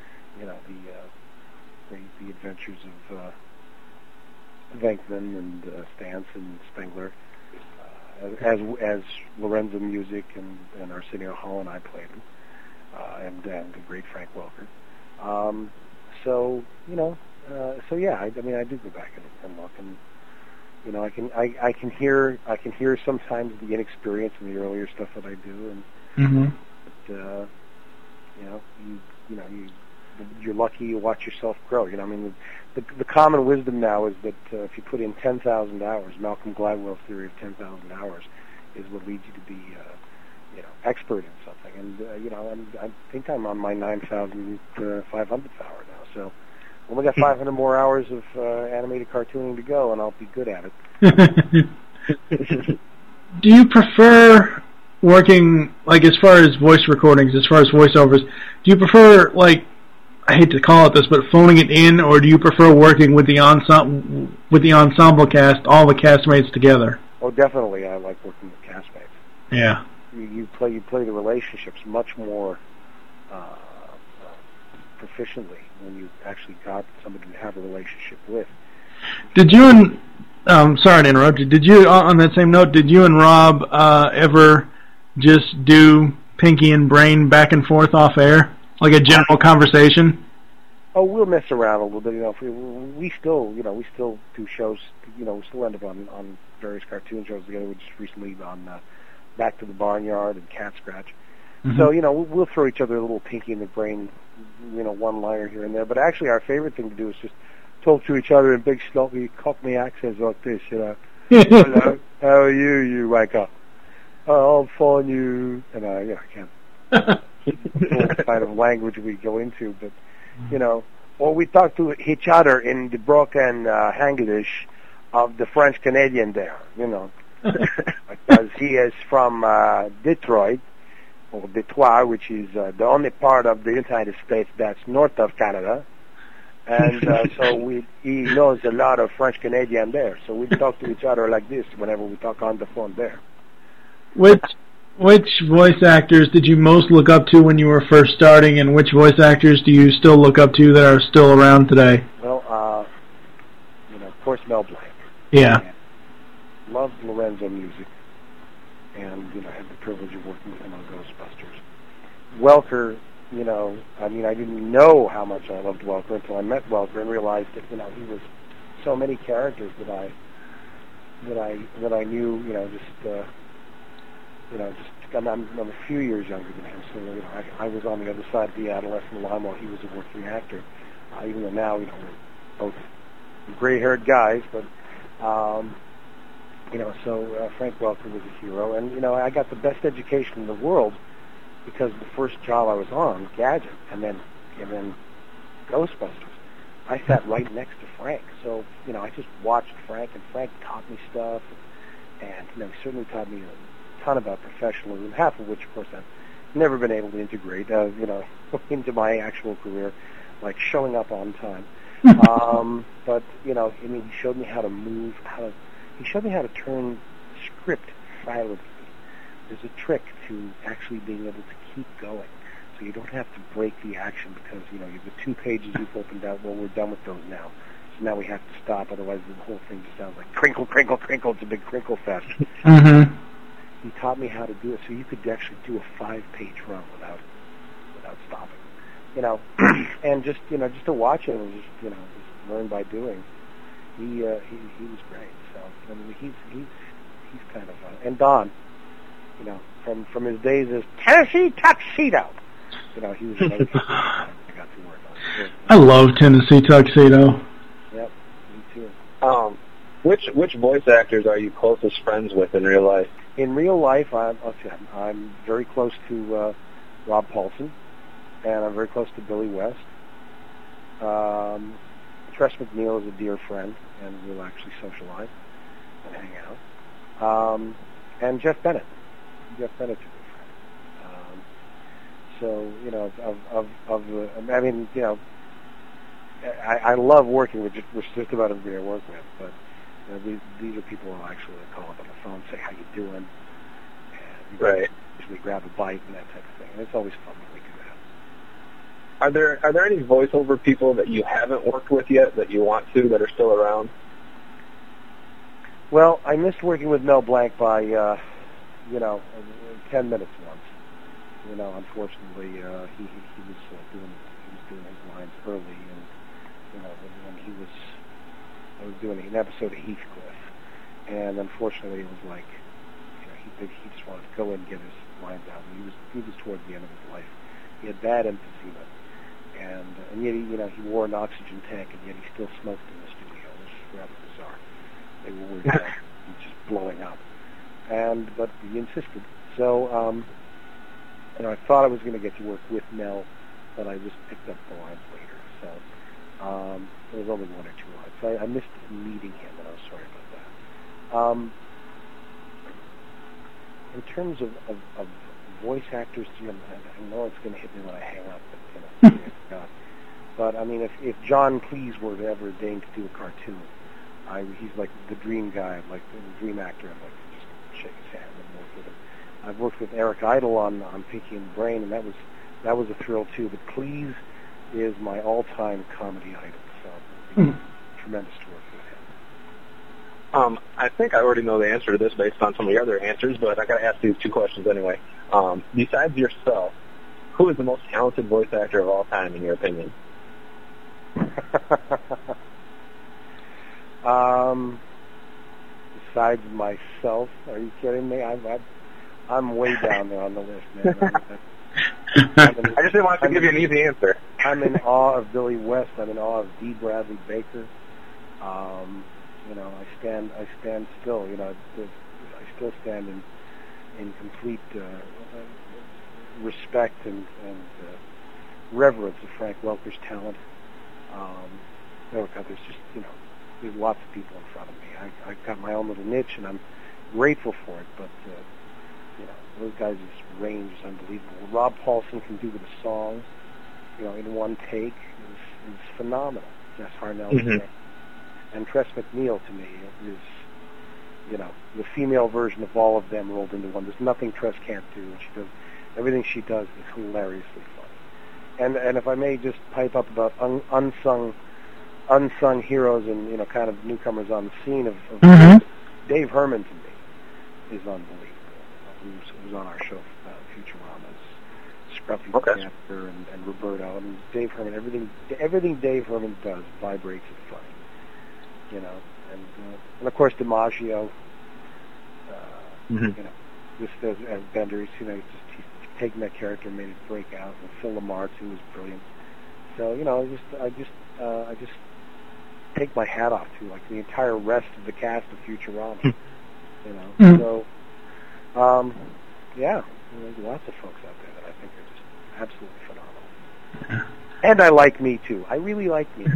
the adventures of Venkman and Stantz and Spengler, as Lorenzo Music and Arsenio Hall and I played them, and the great Frank Welker. So yeah, I mean, I do go back and look, and I can hear sometimes the inexperience in the earlier stuff that I do, and mm-hmm. but, you're lucky you watch yourself grow. I mean, the common wisdom now is that if you put in 10,000 hours, Malcolm Gladwell's theory of 10,000 hours is what leads you to be, expert in something. And I think I'm on my 9,500th hour now. So I've only got 500 more hours of animated cartooning to go, and I'll be good at it. Do you prefer working, like, as far as voice recordings, as far as voiceovers, do you prefer, like, I hate to call it this, but phoning it in, or do you prefer working with the ensemble cast, all the castmates together? Oh, definitely, I like working with castmates. Yeah. You play the relationships much more proficiently when you actually got somebody to have a relationship with. Did you and sorry to interrupt you. Did you, on that same note, did you and Rob ever just do Pinky and Brain back and forth off air? Like a general conversation? Oh, we'll mess around a little bit. We still do shows. We still end up on various cartoon shows together. We just recently on Back to the Barnyard and Cat Scratch. Mm-hmm. So we'll throw each other a little Pinky and the Brain, one-liner here and there. But actually, our favorite thing to do is just talk to each other in big, sloppy Cockney accents like this. Hello, how are you? You wake up. Oh, I'm fine. You and I can't. The kind of language we go into, but Or we talk to each other in the broken English of the French Canadian there, because he is from Detroit, or Detroit, which is the only part of the United States that's north of Canada. And so he knows a lot of French Canadian there. So we talk to each other like this whenever we talk on the phone there. Which voice actors did you most look up to when you were first starting, and which voice actors do you still look up to that are still around today? Well, of course, Mel Blanc. Yeah. And loved Lorenzo music, and had the privilege of working with him on Ghostbusters. Welker, I didn't know how much I loved Welker until I met Welker and realized that he was so many characters that I knew, I'm a few years younger than him, so I was on the other side of the adolescent line while he was a working actor. Even though now, we're both gray-haired guys, but so Frank Welker was a hero, and I got the best education in the world because the first job I was on, Gadget, and then Ghostbusters, I sat right next to Frank. So I just watched Frank, and Frank taught me stuff, and he certainly taught me a ton about professionalism, half of which, of course, I've never been able to integrate, into my actual career, like showing up on time. But he showed me how to move, he showed me how to turn script silently. There's a trick to actually being able to keep going, so you don't have to break the action because the 2 pages you've opened out. Well, we're done with those now, so now we have to stop. Otherwise, the whole thing just sounds like crinkle, crinkle, crinkle. It's a big crinkle fest. Mm-hmm. He taught me how to do it, so you could actually do a 5-page run without stopping. And just to watch him and just learn by doing. He was great. So he's kind of and Don, from his days as Tennessee Tuxedo, he was another guy I got to work on. I love Tennessee Tuxedo. Yep, me too. Which voice actors are you closest friends with in real life? In real life, I'm very close to Rob Paulson, and I'm very close to Billy West. Tress MacNeille is a dear friend, and we'll actually socialize and hang out. And Jeff Bennett. Jeff Bennett's a good friend. I love working with just about everybody I work with, but these are people who actually call up on the phone, say how you doing, and right. Usually grab a bite and that type of thing. And it's always fun when we do that. Are there any voiceover people that you haven't worked with yet that you want to that are still around? Well, I missed working with Mel Blanc by 10 minutes once. Unfortunately, he was doing his lines early, and when I was doing an episode of Heathcliff, and unfortunately it was like he just wanted to go in and get his lines out, and he was towards the end of his life. He had bad emphysema, and yet he wore an oxygen tank, and yet he still smoked in the studio, which is rather bizarre. They were worried about him just blowing up, but he insisted. So I thought I was going to get to work with Mel, but I just picked up the lines later. So there was only 1 or 2 lines. So I missed meeting him, and I was sorry about that. In terms of voice actors, I know it's going to hit me when I hang up, but if John Cleese were to ever deign to do a cartoon, he's like the dream guy, like the dream actor. I'd like to just shake his hand and work with him. I've worked with Eric Idle on Pinky and the Brain, and that was a thrill too. But Cleese is my all-time comedy idol, so it would be tremendous to work with him. I think I already know the answer to this based on some of the other answers, but I got to ask these 2 questions anyway. Besides yourself, who is the most talented voice actor of all time, in your opinion? Besides myself, are you kidding me? I'm way down there on the list, man. I just didn't want to give you an easy answer. I'm in awe of Billy West. I'm in awe of D. Bradley Baker. I stand still. I still stand in complete respect and reverence of Frank Welker's talent. Oh God, there's just, there's lots of people in front of me. I've got my own little niche, and I'm grateful for it. But those guys' range is unbelievable. What Rob Paulson can do with a song, in one take, is phenomenal. Jess Harnell and Tress MacNeille, to me, is the female version of all of them rolled into one. There's nothing Tress can't do, and everything she does is hilariously funny. And if I may just pipe up about unsung heroes and kind of newcomers on the scene of Dave Herman, to me, is unbelievable. Who's on our show, Futurama's Scruffy Panther and Roberto. I mean, Dave Herman. Everything Dave Herman does vibrates and funny. And of course DiMaggio. Just as Bender, he's taken that character and made it break out. And Phil LaMarr too is brilliant. So I just take my hat off to the entire rest of the cast of Futurama. So. There's lots of folks out there that I think are just absolutely phenomenal. And I like me too. I really like me.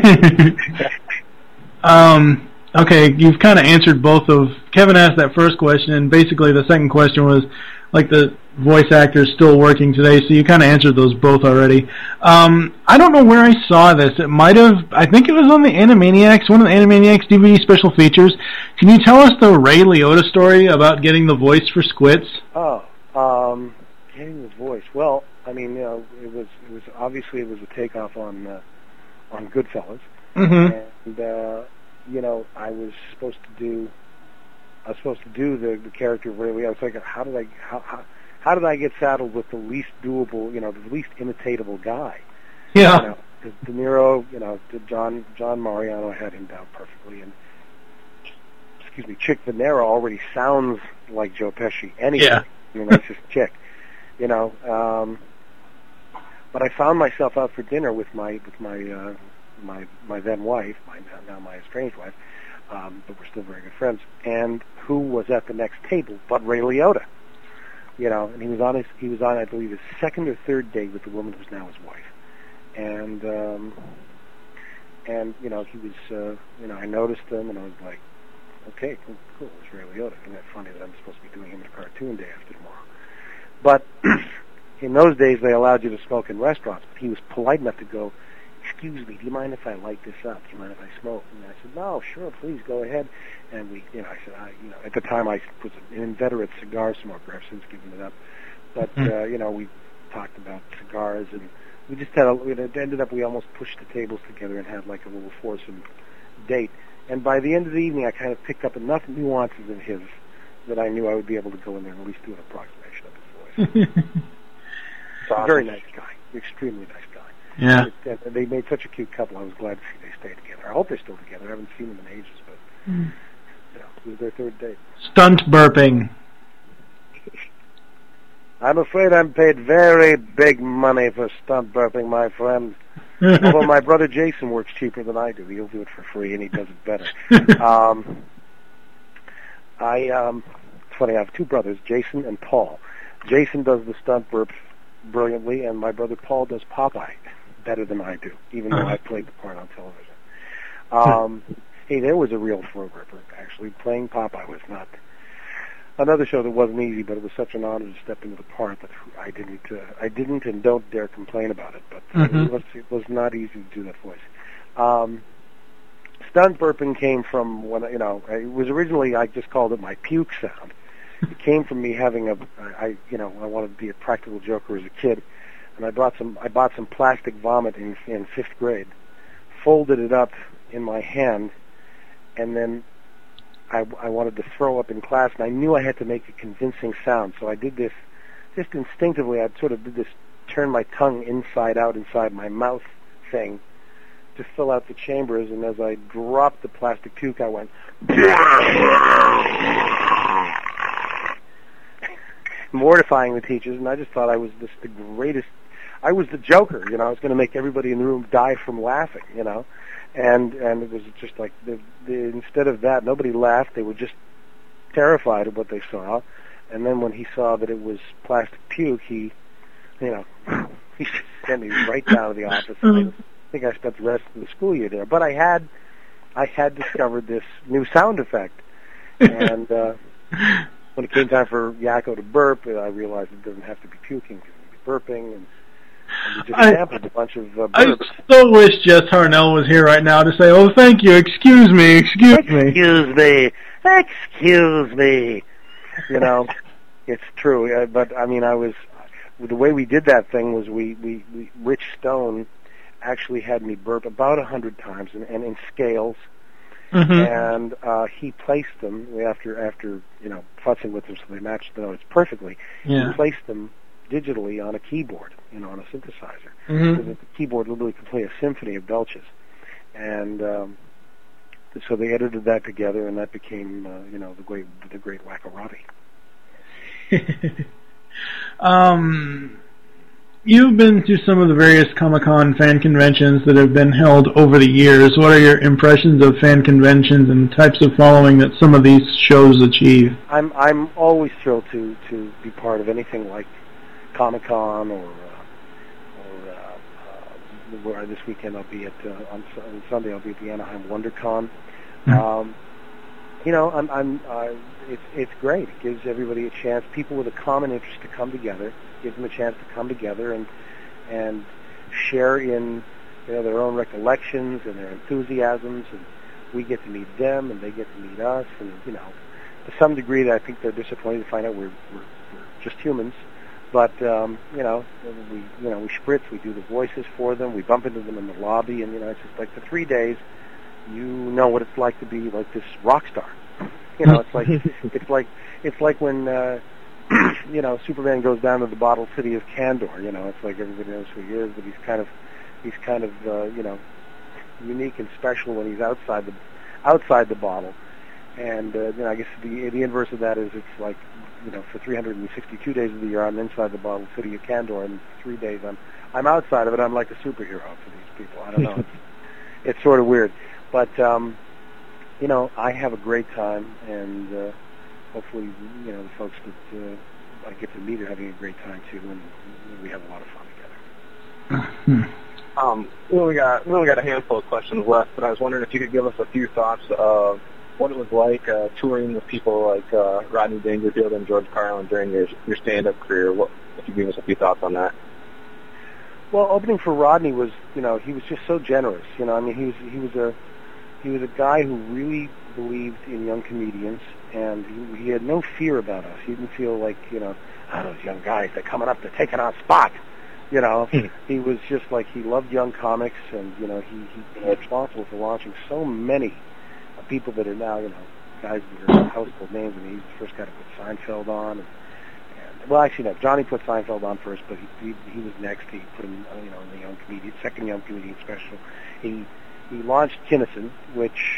Okay, you've kind of answered both of... Kevin asked that first question, and basically the second question was, the voice actor's still working today, so you kind of answered those both already. I don't know where I saw this. It might have... I think it was on the Animaniacs, one of the Animaniacs DVD special features. Can you tell us the Ray Liotta story about getting the voice for Squitz? Getting the voice. Well, I mean, it was obviously it was a takeoff on Goodfellas. And, I was supposed to do the character of Ray Liotta. I was like, how did I get saddled with the least doable, the least imitatable guy? Yeah. Because De Niro, John Mariano had him down perfectly, and Chick Venera already sounds like Joe Pesci anyway. Yeah. I mean, that's just Chick, But I found myself out for dinner with my then wife, now my estranged wife, but we're still very good friends. And who was at the next table but Ray Liotta? And he was on I believe his second or third date with the woman who's now his wife. And he was I noticed him and I was like, okay, cool, it's Ray Liotta. Isn't that funny that I'm supposed to be doing him in a cartoon day after tomorrow? But in those days they allowed you to smoke in restaurants, but he was polite enough to go, excuse me, do you mind if I light this up? Do you mind if I smoke? And I said, no, sure, please, go ahead. And I said, at the time I was an inveterate cigar smoker. I've since given it up. But, we talked about cigars, and we just it ended up we almost pushed the tables together and had like a little foursome date. And by the end of the evening, I kind of picked up enough nuances of his that I knew I would be able to go in there and at least do an approximation of his voice. Awesome. Very nice guy. Extremely nice guy. Yeah. And they made such a cute couple. I was glad to see they stayed together. I hope they're still together. I haven't seen them in ages, but it was their third date. Stunt burping. I'm afraid I'm paid very big money for stunt burping, my friend. Although my brother Jason works cheaper than I do. He'll do it for free, and he does it better. It's funny, I have two brothers, Jason and Paul. Jason does the stunt burps brilliantly, and my brother Paul does Popeye better than I do, even though I played the part on television. Hey, there was a real throat ripper, actually. Playing Popeye was not... Another show that wasn't easy, but it was such an honor to step into the part that I didn't and don't dare complain about it, but it was not easy to do that voice. Stunt burping came from when, it was originally, I just called it my puke sound. It came from me having I wanted to be a practical joker as a kid, and I bought some plastic vomit in 5th grade, folded it up in my hand, and then I wanted to throw up in class, and I knew I had to make a convincing sound, so I did this just instinctively. I sort of did this, turn my tongue inside out inside my mouth thing to fill out the chambers, and as I dropped the plastic puke, I went mortifying the teachers, and I just thought I was just the greatest. I was the Joker, I was going to make everybody in the room die from laughing, And it was just like, instead of that, nobody laughed. They were just terrified of what they saw. And then when he saw that it was plastic puke, he sent me right down to the office. And think I spent the rest of the school year there. But I had discovered this new sound effect, and when it came time for Yakko to burp, I realized it doesn't have to be puking; it can be burping, and we just sampled a bunch of burps. I so wish Jess Harnell was here right now to say, "Oh, thank you, excuse me." You know, it's true. But I mean, the way we did that thing was we Rich Stone actually had me burp about 100 times, and in scales. And he placed them after futzing with them so they matched the notes perfectly. Yeah. He placed them digitally on a keyboard, on a synthesizer. So that the keyboard literally could play a symphony of belches. And so they edited that together, and that became the great Wackarati. You've been to some of the various Comic-Con fan conventions that have been held over the years. What are your impressions of fan conventions and types of following that some of these shows achieve? I'm always thrilled to be part of anything like Comic-Con or where this weekend I'll be at on Sunday I'll be at the Anaheim WonderCon. It's great. It gives everybody a chance, people with a common interest, to come together. Gives them a chance to come together and share in their own recollections and their enthusiasms, and we get to meet them and they get to meet us, and to some degree I think they're disappointed to find out we're just humans, but we spritz, we do the voices for them, we bump into them in the lobby, and it's just like for 3 days you know what it's like to be like this rock star. It's like when Superman goes down to the bottle city of Kandor. It's like everybody knows who he is, but he's kind of unique and special when he's outside the bottle. And I guess the inverse of that is it's like for 362 days of the year I'm inside the bottle city of Kandor, and for 3 days I'm outside of it. I'm like a superhero to these people. I don't know. It's sort of weird, but I have a great time, and hopefully, the folks that I get to meet are having a great time too, and we have a lot of fun together. We only got a handful of questions left, but I was wondering if you could give us a few thoughts of what it was like touring with people like Rodney Dangerfield and George Carlin during your stand-up career. If you give us a few thoughts on that. Well, opening for Rodney was, he was just so generous. He was a guy who really believed in young comedians, and he had no fear about us. He didn't feel like, those young guys, they're coming up, they're taking our spot. He was just like, he loved young comics, and, he was responsible for launching so many people that are now, guys that are household names. I mean, he's the first guy to put Seinfeld on. Well, actually, no, Johnny put Seinfeld on first, but he was next. He put him, in the young comedian, second young comedian special. He launched Kinnison, which,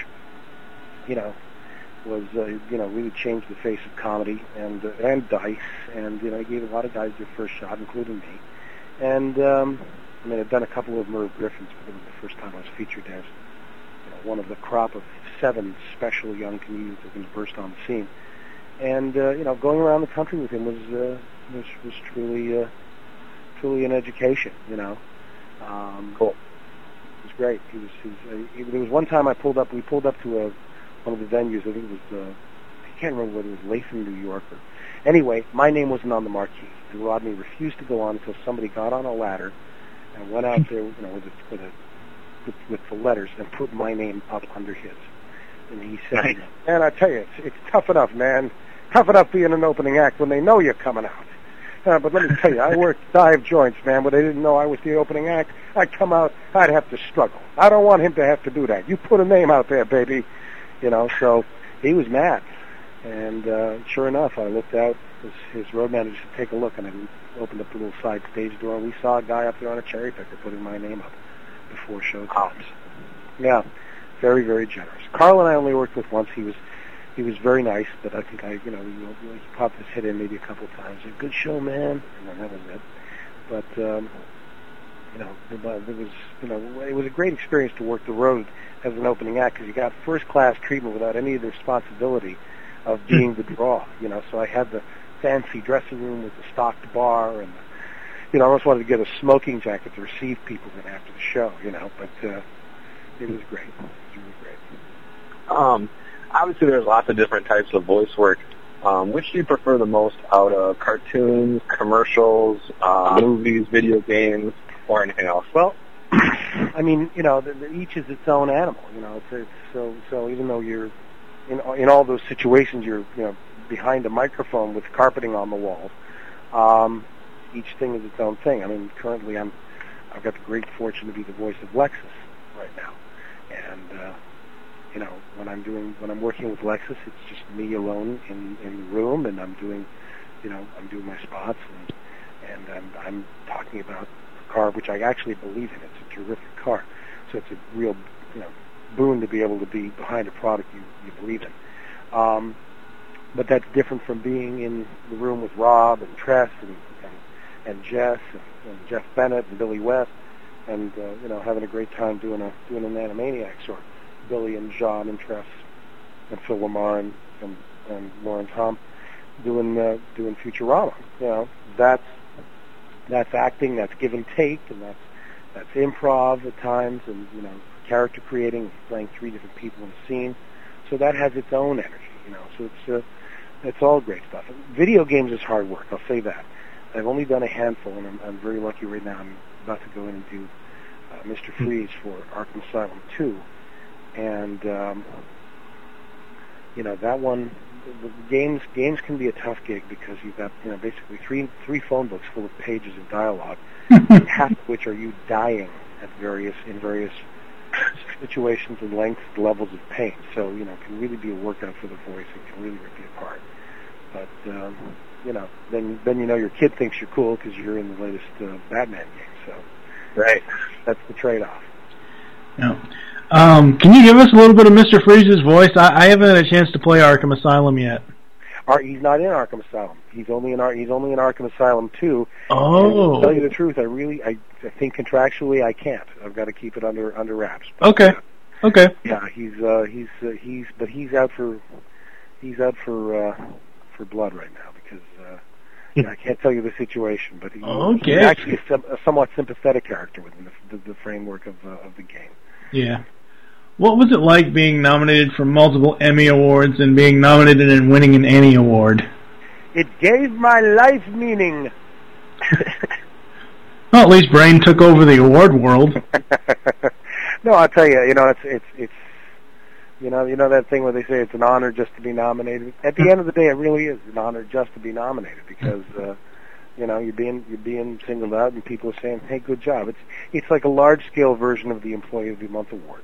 was, really changed the face of comedy, and Dice, and, he gave a lot of guys their first shot, including me. And, I've done a couple of Merv Griffins, but it was the first time I was featured as, one of the crop of 7 special young comedians that was burst on the scene. And, going around the country with him was truly an education, Cool. It was great. There was one time we pulled up to one of the venues. I think it was, I can't remember whether it was Latham, New York. Anyway, my name wasn't on the marquee, and Rodney refused to go on until somebody got on a ladder and went out there, with the letters and put my name up under his. And he said, "Man, I tell you, it's tough enough, man. Tough enough being an opening act when they know you're coming out. But let me tell you, I worked dive joints, man, but they didn't know I was the opening act. I'd come out, I'd have to struggle. I don't want him to have to do that. You put a name out there, baby." So he was mad. And sure enough, I looked out, his road manager said, "Take a look," and I opened up the little side stage door, and we saw a guy up there on a cherry picker putting my name up before show times. Yeah, very, very generous. Carl and I only worked with once. He was very nice, but I think he popped his head in maybe a couple times. A good show, man. And then that was it. But it was a great experience to work the road as an opening act, because you got first-class treatment without any of the responsibility of being the draw. So I had the fancy dressing room with the stocked bar and I almost wanted to get a smoking jacket to receive people then after the show, but it was great. It was really great. Obviously, there's lots of different types of voice work. Which do you prefer the most out of cartoons, commercials, movies, video games, or anything else? Well, I mean, each is its own animal. It's so even though you're in all those situations, you're behind a microphone with carpeting on the walls. Each thing is its own thing. I mean, currently I've got the great fortune to be the voice of Lexus right now, and when I'm working with Lexus, it's just me alone in the room, and I'm doing my spots, and I'm talking about a car which I actually believe in. It's a terrific car, so it's a real boon to be able to be behind a product you believe in. But that's different from being in the room with Rob and Tress and Jess and Jeff Bennett and Billy West, and having a great time doing an Animaniacs, or Billy and John and Tress and Phil Lamar and Lawrence Hom doing Futurama. That's acting, that's give and take, and that's improv at times, and character creating, playing three different people in a scene. So that has its own energy. So it's all great stuff. Video games is hard work, I'll say that. I've only done a handful, and I'm very lucky right now. I'm about to go in and do Mr. Freeze for Arkham Asylum 2. And, that one, the games can be a tough gig because you've got, basically three phone books full of pages of dialogue, half of which are you dying in various situations and lengths, levels of pain. So, it can really be a workout for the voice and can really rip you apart. But, then your kid thinks you're cool because you're in the latest Batman game. So, right, that's the trade-off. Yeah. Can you give us a little bit of Mr. Freeze's voice? I haven't had a chance to play Arkham Asylum yet. He's not in Arkham Asylum. He's only in Arkham Asylum 2. Oh. And to tell you the truth, I think contractually I can't. I've got to keep it under wraps. But, okay. Okay. Yeah, he's out for blood right now because I can't tell you the situation, but he's actually a somewhat sympathetic character within the framework of the game. Yeah. What was it like being nominated for multiple Emmy Awards and being nominated and winning an Annie Award? It gave my life meaning. Well, at least Brain took over the award world. No, I'll tell you, it's that thing where they say it's an honor just to be nominated. At the end of the day, it really is an honor just to be nominated because you're being singled out, and people are saying, "Hey, good job." It's like a large scale version of the Employee of the Month award,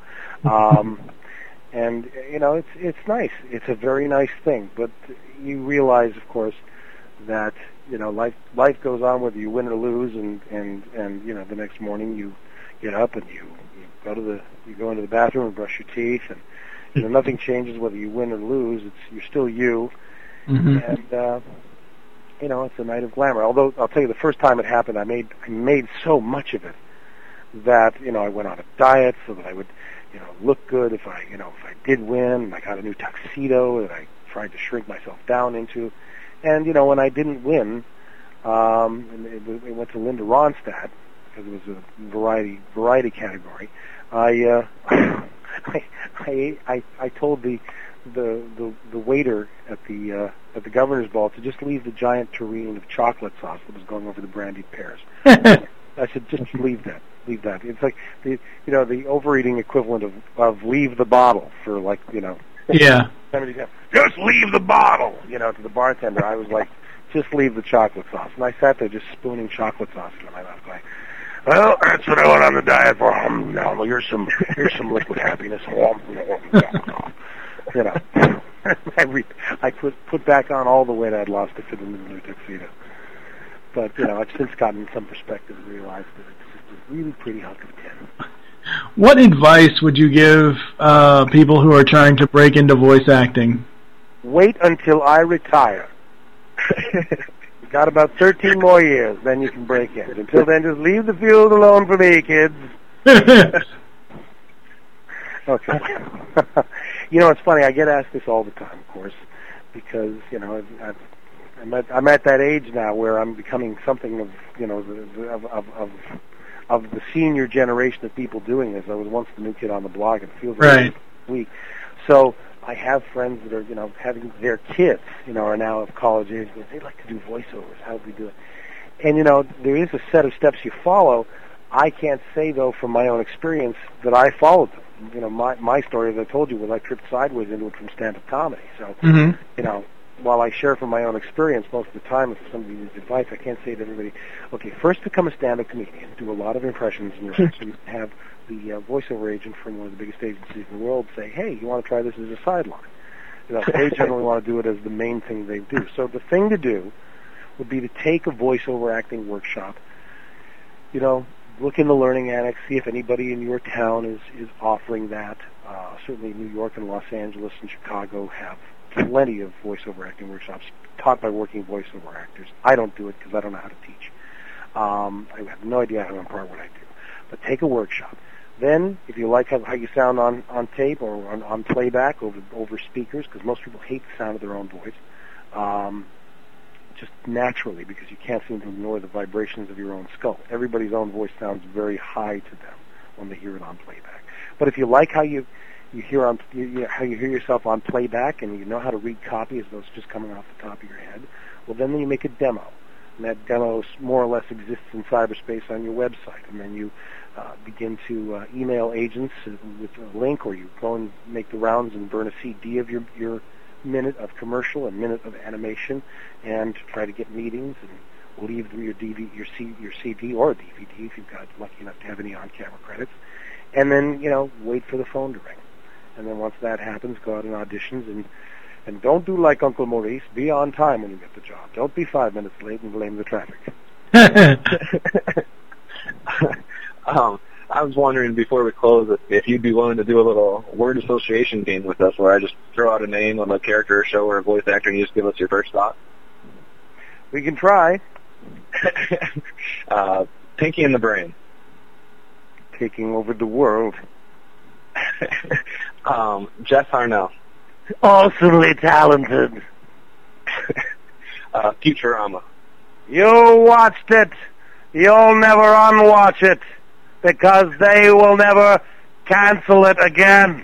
and it's nice. It's a very nice thing, but you realize, of course, that life goes on whether you win or lose, and the next morning you get up and you go into the bathroom and brush your teeth, and nothing changes whether you win or lose. You're still you, and it's a night of glamour. Although I'll tell you, the first time it happened, I made so much of it that I went on a diet so that I would look good if I did win. And I got a new tuxedo that I tried to shrink myself down into. And when I didn't win, and it went to Linda Ronstadt because it was a variety category. I told the waiter at the governor's ball to just leave the giant tureen of chocolate sauce that was going over the brandied pears. I said, just leave that. It's like the overeating equivalent of leave the bottle for Yeah. Just leave the bottle, to the bartender. I was like, just leave the chocolate sauce. And I sat there just spooning chocolate sauce into my mouth going, well, that's what I went on the diet for. Now here's some liquid happiness. I put back on all the weight I'd lost to fit into the new tuxedo. But I've since gotten some perspective and realized that it's just a really pretty hunk of tin. What advice would you give people who are trying to break into voice acting? Wait until I retire. You've got about 13 more years, then you can break in. Until then, just leave the field alone for me, kids. Okay. It's funny. I get asked this all the time, of course, because I've I'm at that age now where I'm becoming something of, of the senior generation of people doing this. I was once the new kid on the block, and it feels like a week. So I have friends that are, having their kids, are now of college age. They'd like to do voiceovers. How do we do it? And, there is a set of steps you follow. I can't say, though, from my own experience that I followed them. My story, as I told you, was I tripped sideways into it from stand-up comedy. So, while I share from my own experience most of the time, if somebody needs advice, I can't say to everybody, okay, first become a stand-up comedian, do a lot of impressions, and you have the voiceover agent from one of the biggest agencies in the world say, hey, you want to try this as a sideline? They generally want to do it as the main thing they do. So the thing to do would be to take a voiceover acting workshop, look in the Learning Annex, see if anybody in your town is offering that. Certainly New York and Los Angeles and Chicago have plenty of voiceover acting workshops taught by working voiceover actors. I don't do it because I don't know how to teach. I have no idea how to impart what I do. But take a workshop. Then, if you like how you sound on tape or on playback over speakers, because most people hate the sound of their own voice, just naturally, because you can't seem to ignore the vibrations of your own skull. Everybody's own voice sounds very high to them when they hear it on playback. But if you like how you hear how you hear yourself on playback, and you know how to read copy as though it's just coming off the top of your head, well, then you make a demo. And that demo more or less exists in cyberspace on your website. And then you begin to email agents with a link, or you go and make the rounds and burn a CD of your minute of commercial, a minute of animation, and try to get meetings and leave your CD or DVD if you've got lucky enough to have any on-camera credits. And then, wait for the phone to ring. And then once that happens, go out and auditions, and don't do like Uncle Maurice. Be on time when you get the job. Don't be 5 minutes late and blame the traffic. I was wondering before we close if you'd be willing to do a little word association game with us, where I just throw out a name of a character or show or a voice actor, and you just give us your first thought. We can try. Pinky and the Brain. Taking over the world. Jeff Harnell. Awesomely talented. Futurama. You watched it. You'll never unwatch it, because they will never cancel it again.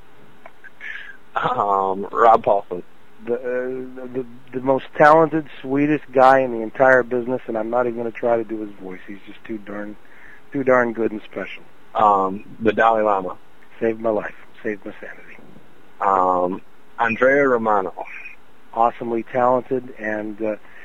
Rob Paulson. The most talented, sweetest guy in the entire business, and I'm not even going to try to do his voice. He's just too darn good and special. The Dalai Lama. Saved my life. Saved my sanity. Andrea Romano. Awesomely talented, and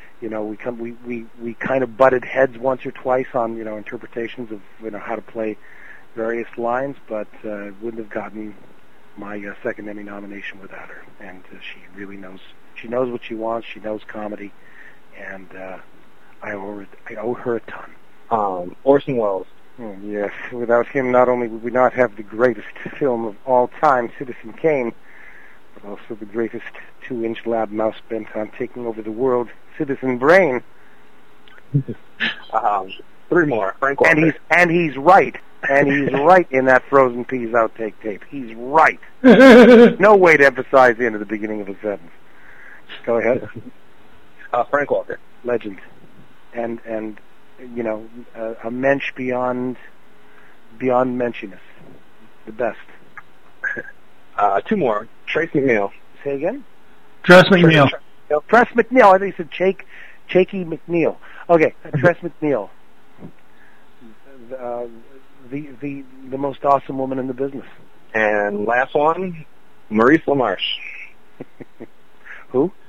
we kind of butted heads once or twice on interpretations of how to play various lines, but wouldn't have gotten my second Emmy nomination without her. And she really knows. She knows what she wants. She knows comedy, and I owe her a ton. Orson Welles. Oh, yes. Without him, not only would we not have the greatest film of all time, Citizen Kane, but also the greatest 2-inch lab mouse bent on taking over the world, Citizen Brain. 3 more. Frank Walker. And he's right. And he's right in that Frozen Peas outtake tape. He's right. No way to emphasize the end of the beginning of a sentence. Go ahead. Frank Walker. Legend. And a mensch beyond menschiness. The best. 2 more. Trace McNeil. Say again? Tress McNeil. Tress McNeil. I think you said Shaky McNeil. Okay, Tress McNeil. The most awesome woman in the business. And last one, Maurice LaMarche. Who?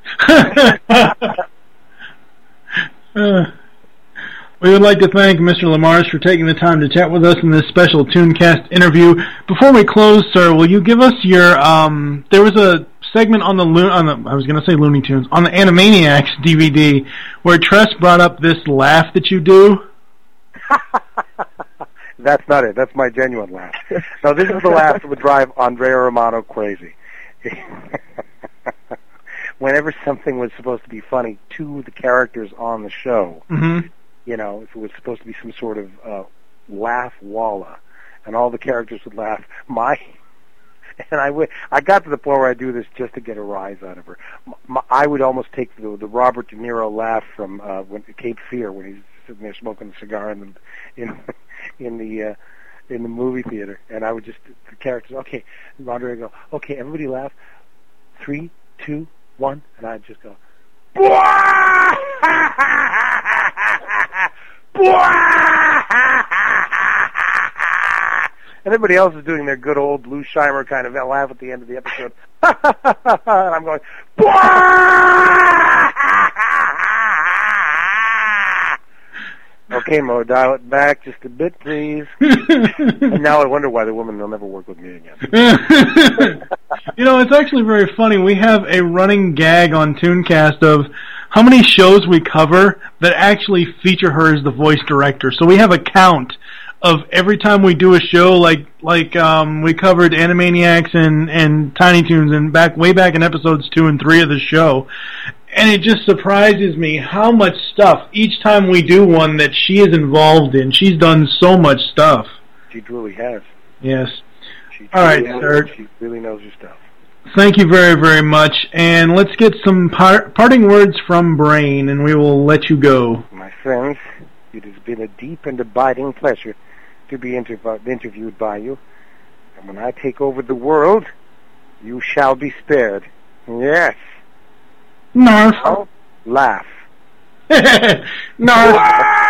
We would like to thank Mr. LaMarche for taking the time to chat with us in this special ToonCast interview. Before we close, sir, will you give us your there was a segment on the Looney Tunes, on the Animaniacs DVD, where Tress brought up this laugh that you do. That's not it. That's my genuine laugh. No, this is the laugh that would drive Andrea Romano crazy. Whenever something was supposed to be funny to the characters on the show, if it was supposed to be some sort of laugh walla, and all the characters would laugh, And I got to the point where I do this just to get a rise out of her. I would almost take the Robert De Niro laugh from Cape Fear when he's sitting there smoking a cigar in the movie theater, and I would just the characters. Okay, Andre would go. Okay, everybody laugh. 3, 2, 1, and I'd just go. And everybody else is doing their good old Lou Scheimer kind of laugh at the end of the episode. And I'm going, okay, Mo, dial it back just a bit, please. And now I wonder why the woman will never work with me again. It's actually very funny. We have a running gag on Tooncast of how many shows we cover that actually feature her as the voice director. So we have a count of every time we do a show, like we covered Animaniacs and Tiny Toons and way back in episodes 2 and 3 of the show. And it just surprises me how much stuff each time we do one that she is involved in. She's done so much stuff. She truly has. Yes. All right, sir. She really knows her stuff. Thank you very, very much. And let's get some parting words from Brain, and we will let you go. My friends, it has been a deep and abiding pleasure to be interviewed by you. And when I take over the world, you shall be spared. Yes. Narf. Now, laugh. Narf.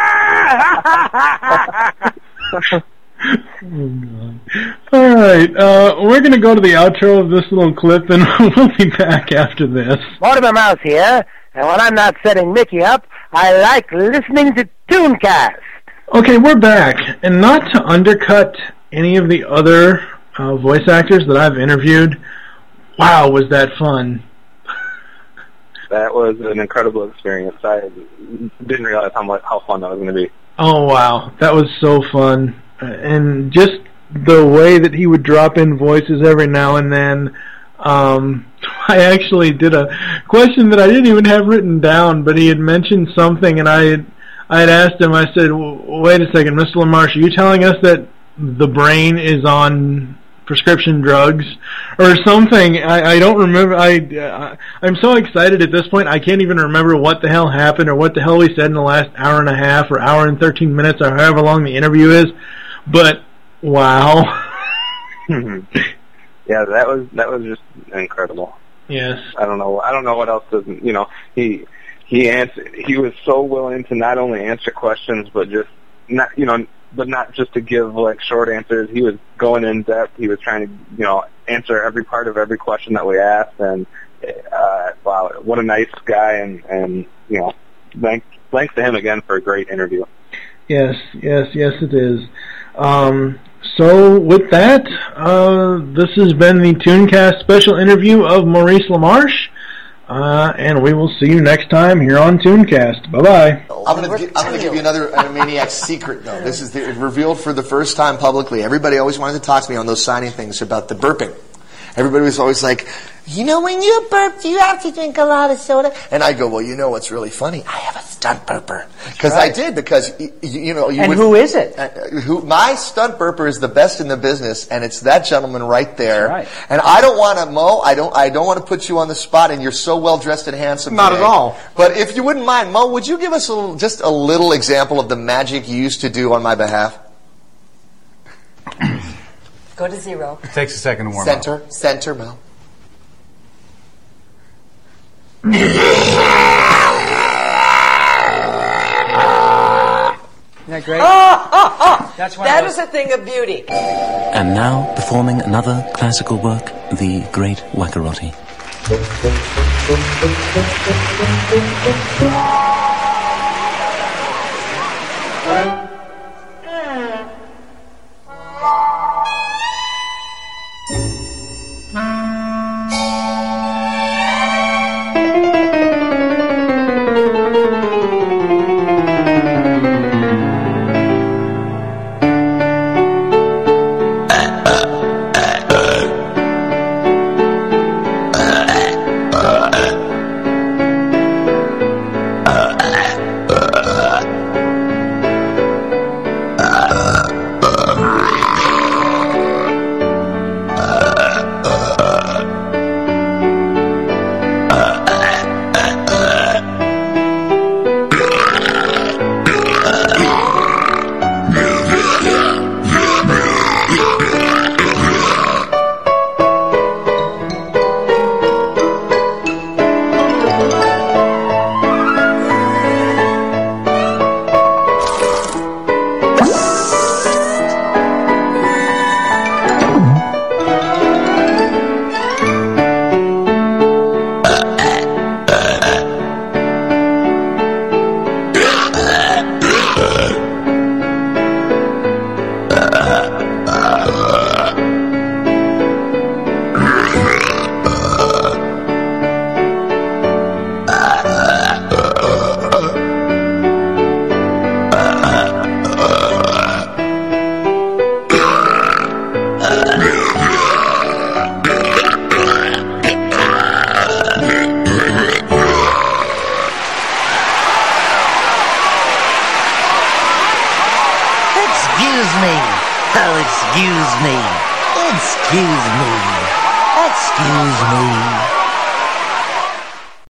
Oh, God. All right, we're going to go to the outro of this little clip, and we'll be back after this. Mortimer Mouse here, and when I'm not setting Mickey up, I like listening to Tooncast. Okay, we're back, and not to undercut any of the other voice actors that I've interviewed, wow, was that fun. That was an incredible experience. I didn't realize how fun that was going to be. Oh, wow, that was so fun. And just the way that he would drop in voices every now and then. I actually did a question that I didn't even have written down, but he had mentioned something, and I had asked him, I said, wait a second, Mr. LaMarche, are you telling us that the Brain is on prescription drugs or something? I don't remember. I'm so excited at this point, I can't even remember what the hell happened or what the hell we said in the last hour and a half or hour and 13 minutes or however long the interview is. But wow. Yeah, that was just incredible. Yes. I don't know what else doesn't, he was so willing to not only answer questions but just not just to give like short answers. He was going in depth. He was trying to, answer every part of every question that we asked, and wow, what a nice guy, and thanks to him again for a great interview. Yes, it is. So with that, this has been the Tooncast special interview of Maurice LaMarche, and we will see you next time here on Tooncast. Bye-bye. I'm going to give you another Animaniacs secret, though. This is revealed for the first time publicly. Everybody always wanted to talk to me on those signing things about the burping. Everybody was always like, when you burp, you have to drink a lot of soda. And I go, well, what's really funny? I have a stunt burper. Because I did, because, And who is it? My stunt burper is the best in the business, and it's that gentleman right there. That's right. And I don't want to, Mo, I don't want to put you on the spot, and you're so well-dressed and handsome Not today. at all. But if you wouldn't mind, Mo, would you give us just a little example of the magic you used to do on my behalf? Go to 0. It takes a second to warm up. Center, Mo. Isn't that great? That's why That is a thing of beauty. And now, performing another classical work, The Great Wackarotti. me. Oh, excuse me. Excuse me. Excuse me.